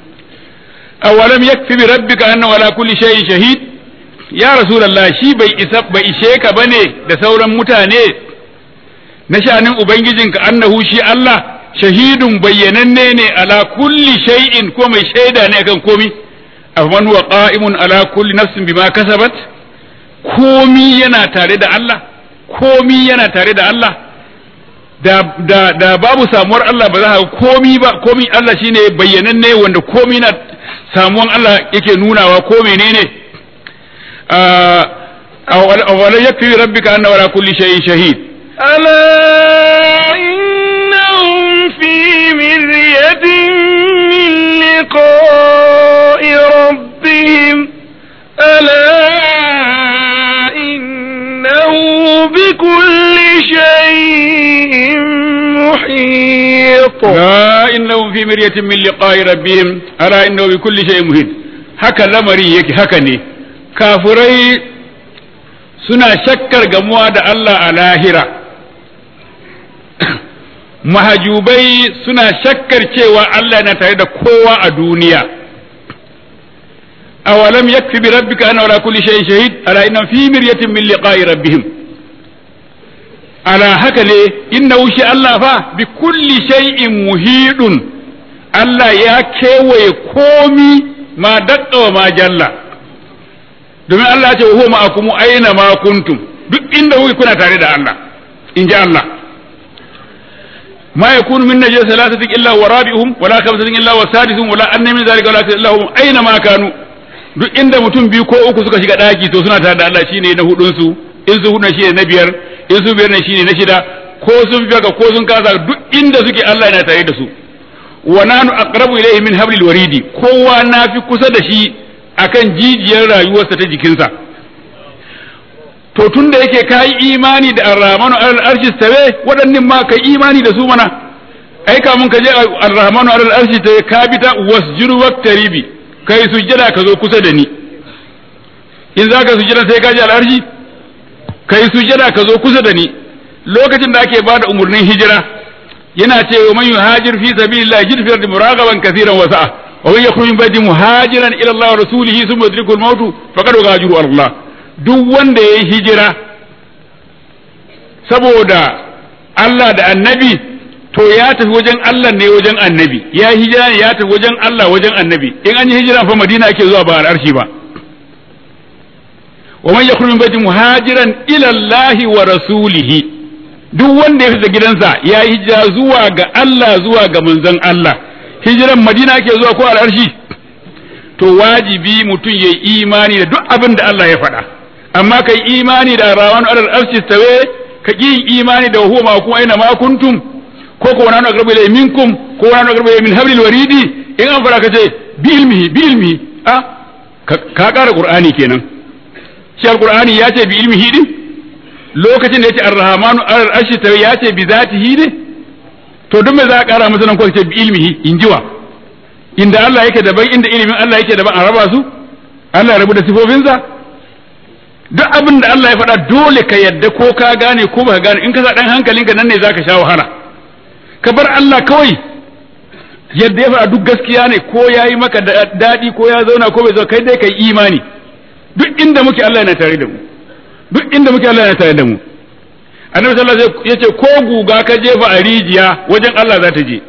awalam yakfi bi rabbika anna ala kulli shay'in shahid ya rasulullah shi bai isa bai ishe ka bane da sauran mutane na shanin ubangijinka annahu shi Allah shahidun bayyananne ne ala kulli shay'in ko mai shaida ne akan komi afman huwa qa'imun ala kulli nafsin bima kasabat komi yana tare da Allah komi yana tare da Allah da da da babu samuwar Allah ba za ka komi ba komi Allah shine bayyananne wanda komi na samuwan Allah yake nunawa ko menene أولا يكفي ربك أنه على كل شيء شهيد ألا إنهم في مرية من لقاء ربهم ألا إنه بكل شيء محيط لا إنهم في مرية من لقاء ربهم ألا إنه بكل شيء محيط هكا لمري يكي هكا ني kafurai suna shakkar gamuwa da Allah a lahira mahajubai suna shakkar cewa Allah na tare da kowa a duniya awalam yakfi bi rabbika anna ala kulli shay'in shahid ala inna fi miryatin min liqa'i rabbihim ala haka ne innahu shi Allah fa bi kulli shay'in muhidun Allah ya kewaye komi ma dakka wa ma jalla domin Allah ce huwa ma'akum aina ma kuntum duk inda kuke kuna tare da Allah in ji Allah ma yakunu min najwa thalathatin illa wa rabi'uhum wala khamsatin illa wa sadisuhum wala anna min zalika wala illa hum aina ma kanu duk inda mutum biyu ko uku suka shiga daki to suna tare da Allah shine na hudun su in su hudu shine na biyar in su biyar ne shine na shida ko sun fi ko sun kasa duk inda suke Allah yana tare da su wa nanu aqrabu ilayhi min hablil waridi kowa na fi kusa da shi akan jijiyar rayuwarsa ta jikinsa to tunda yake kai imani da ar-rahmanu al-arshi tawe wadannin ma kai imani da su mana ai kamun ka je ar-rahmanu al-arshi tawe ka bi ta wasjudu waqtaribi kai sujjada ka zo kusa da ni in zaka sujjada sai ka je al-arshi kai sujjada ka zo kusa da ni lokacin da ake bada umurnin hijira yana ce wa man yuhajir fi sabilillah yajid fi ardi muragaban kaseeran wa sa'a wa man yakhruj min baiti muhajiran ila Allah wa rasulihi thumma yudriku al-maut faqad wajiru Allah duk wanda yayi hijira saboda Allah da annabi to ya tafi wajen Allah ne wajen annabi ya hijira ne ya tafi wajen Allah wajen annabi in an yi hijira fa Madina ake zuwa ba al'arshi ba wa man yakhruj min baiti muhajiran ila Allah wa rasulihi duk wanda ya fita gidansa ya hijira zuwa ga Allah zuwa ga manzon Allah hijiran Madina ake zuwa ko al'arshi to wajibi mutum yayi imani da duk abin da Allah ya faɗa amma kai imani da rawan al'arshi tawe ka ki imani da huwa ma kuma aina ma kuntum ko ko wani agarba ilay minkum ko wani agarba min hablil waridi in an fara ka ce bi ilmihi bi ilmihi ah ka kara qur'ani kenan shi alqur'ani ya ce bi ilmihi din lokacin da yace ar-rahmanu al-arshi tawi ya ce bi zatihi ne to duk me za ka kara masa nan ko ce bi ilmihi injiwa inda Allah yake daban inda ilimin Allah yake daban a raba su Allah ya rabu da sifofinsa duk abin da Allah ya faɗa dole ka yadda ko ka gane ko ba ka gane in ka sa dan hankalinka nan ne zaka sha wahala ka bar Allah kawai yadda ya faɗa duk gaskiya ne ko yayi maka daɗi ko ya zauna ko bai zo kai dai kai imani duk inda muke Allah yana tare da mu duk inda muke Allah yana tare da mu annabi sallallahu alaihi wasallam yace ko guga ka jefa a rijiya wajen Allah za ta je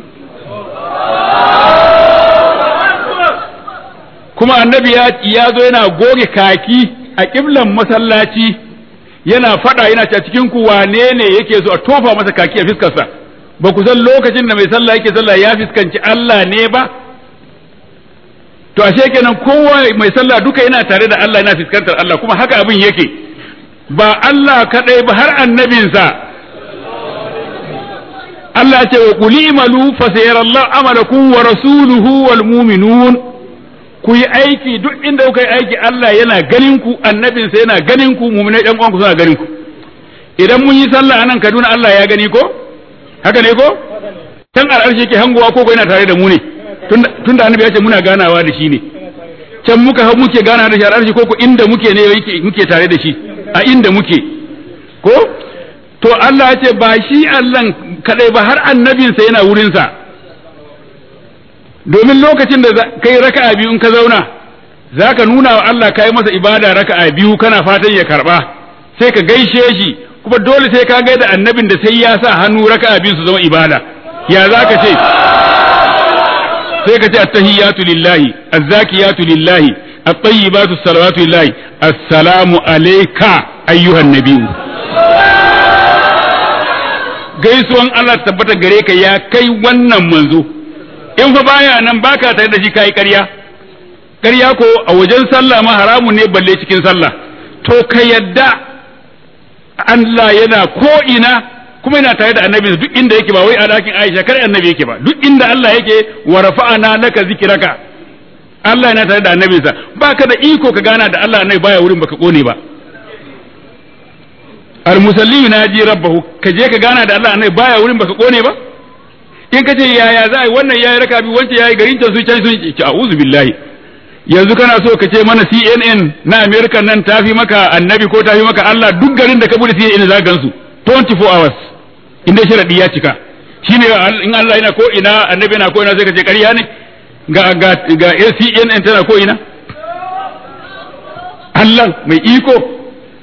kuma annabi ya ya zo yana goge kaki a kiblan masallaci yana fada yana cewa cikin ku wane ne yake so a tofa masa kaki a fiskarsa ba ku san lokacin da mai sallah yake sallah ya fiskanci Allah ne ba to ashe kenan kowa mai sallah duka yana tare da Allah yana fiskantar Allah kuma haka abin yake ba Allah kadai ba har annabinsa Allah ya ce wa qul imalu fa sayarallahu amalakum wa rasuluhu wal mu'minun ku yi aiki duk inda kuka yi aiki Allah yana ganin ku annabinsa yana ganin ku mu'minai ɗan uwanku suna ganin ku idan mun yi sallah anan Kaduna Allah ya gani ko haka ne ko can al'arshi yake hangowa ko yana tare da mu ne tunda annabi ya ce muna ganawa da shi ne can muka hau muke gana da shi al'arshi ko ko inda muke ne yake muke tare da shi a inda muke ko to Allah ya ce ba shi Allah kadai ba har annabinsa yana wurinsa domin lokacin da kai raka'a biyu in ka zauna zaka nuna wa Allah kai masa ibada raka'a biyu kana fatan ya karba sai ka gaishe shi kuma dole sai ka gaida annabin da sai ya sa hannu raka'a biyu su zama ibada ya zaka ce sai ka ce at-tahiyyatu lillahi az-zakiyatu lillahi at-tayyibatu as-salawatu lillahi assalamu alayka ayyuhan nabiyyu gaisuwan Allah tabbata gare ka ya kai wannan manzo in fa baya nan baka tare da shi kai ƙarya ƙarya ko a wajen sallah ma haramun ne balle cikin sallah to ka yadda Allah yana ko ina kuma yana tare da annabi duk inda yake ba wai a dakin Aisha kar annabi yake ba duk inda Allah yake wa rafa'ana laka zikraka Allah yana tare da annabinsa baka da iko ka gana da Allah annabi baya wurin baka kone ba al-musalli yunaji rabbahu ka je ka gana da Allah annabi baya wurin baka kone ba in ka ce yaya za a yi wannan yayi raka bi wancan yayi garin can su can sun ci a'udhu billahi yanzu kana so ka ce mana C N N na America nan tafi maka annabi ko tafi maka Allah duk garin da ka bude C N N za gansu twenty-four hours inda sharadi ya cika shine in Allah yana ko ina annabi yana ko ina sai ka ce ƙarya ne ga ga ga C N N tana ko ina Allah mai iko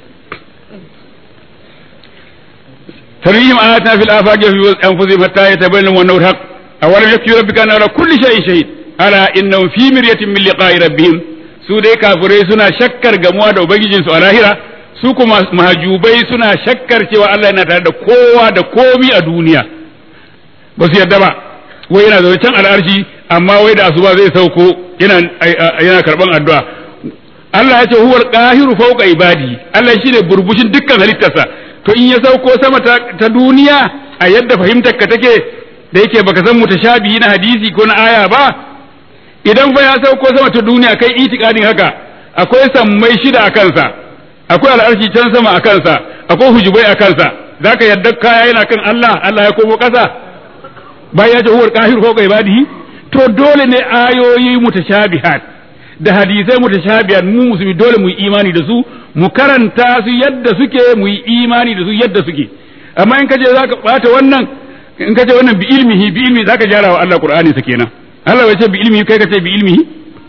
تريهم آياتنا في الآفاق وفي أنفسهم حتى يتبين لهم أنه الحق أولم يكفي ربك أن على كل شيء شهيد ألا إنهم في مرية من لقاء ربهم su dai kafirai suna shakkar gamuwa da ubangijinsu a lahira su kuma mahajubai suna shakkar cewa Allah yana tare da kowa da komi a duniya ba su yarda ba wai yana zaune can al'arshi amma wai da asuba zai sauko yana yana karban addu'a Allah ya ce huwal qahiru fawqa ibadi Allah shine burbushin dukkan halittarsa to in ya sauko sama ta, ta duniya a yadda fahimtar ka take da yake baka san mutashabihi na hadisi ko na aya ba idan fa ya sauko sama ta duniya kai itikadin haka akwai sammai shida a kansa akwai al'arshi can sama a kansa akwai hujubai a kansa zaka yadda kaya yana kan Allah Allah ya komo kasa bayan ya ce huwal qahiru fawqa ibadihi to dole ne ayoyi mutashabihat da hadisai mutashabihat mu musulmi dole mu yi imani da su mu karanta su yadda suke mu yi imani da su yadda suke amma in kace zaka bata wannan in kace wannan bi ilmihi bi ilmi zaka jara wa Allah Qur'ani sa kenan Allah bai ce bi ilmihi kai kace bi ilmihi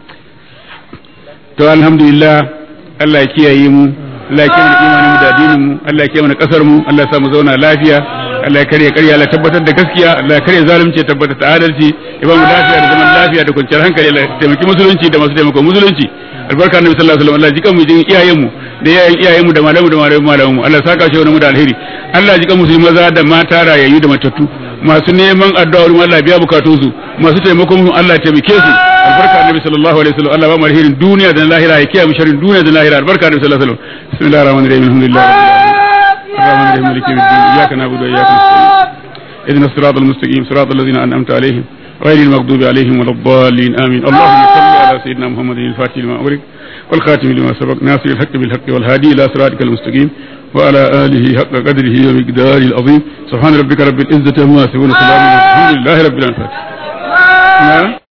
to alhamdulillah Allah ya kiyaye mu Allah ya kiyaye imanin mu da addinin mu Allah ya kiyaye mana kasar mu Allah ya sa mu zauna lafiya Allah ya karya karya Allah tabbatar da gaskiya Allah ya karya zalunci tabbatar da adalci ya ba mu lafiya da zaman lafiya da kwanciyar hankali Allah ya taimaki musulunci da masu taimako musulunci albarka annabi sallallahu alaihi wasallam Allah jikan mu jin iyayen mu da yayin iyayen mu da malamu da malamu malamu mu Allah saka shi wani mu da alheri Allah jikan musulmi maza da mata rayayyu da matattu masu neman addu'a wurin Allah biya bukatun su masu taimakon mu Allah ya taimake su albarka annabi sallallahu alaihi wasallam Allah ba mu alherin duniya da lahira ya kiyaye mu sharrin duniya da lahira albarka annabi sallallahu alaihi wasallam bismillahir rahmanir rahim alhamdulillah الرحمن الرحيم مالك يوم الدين إياك نعبد وإياك نستعين اهدنا الصراط المستقيم صراط الذين أنعمت عليهم غير المغضوب عليهم ولا الضالين آمين اللهم صل على سيدنا محمد الفاتح لما أغلق والخاتم لما سبق ناصر الحق بالحق والهادي إلى صراطك المستقيم وعلى آله حق قدره ومقداره العظيم سبحان ربك رب العزة عما يصفون وسلام الحمد لله رب العالمين.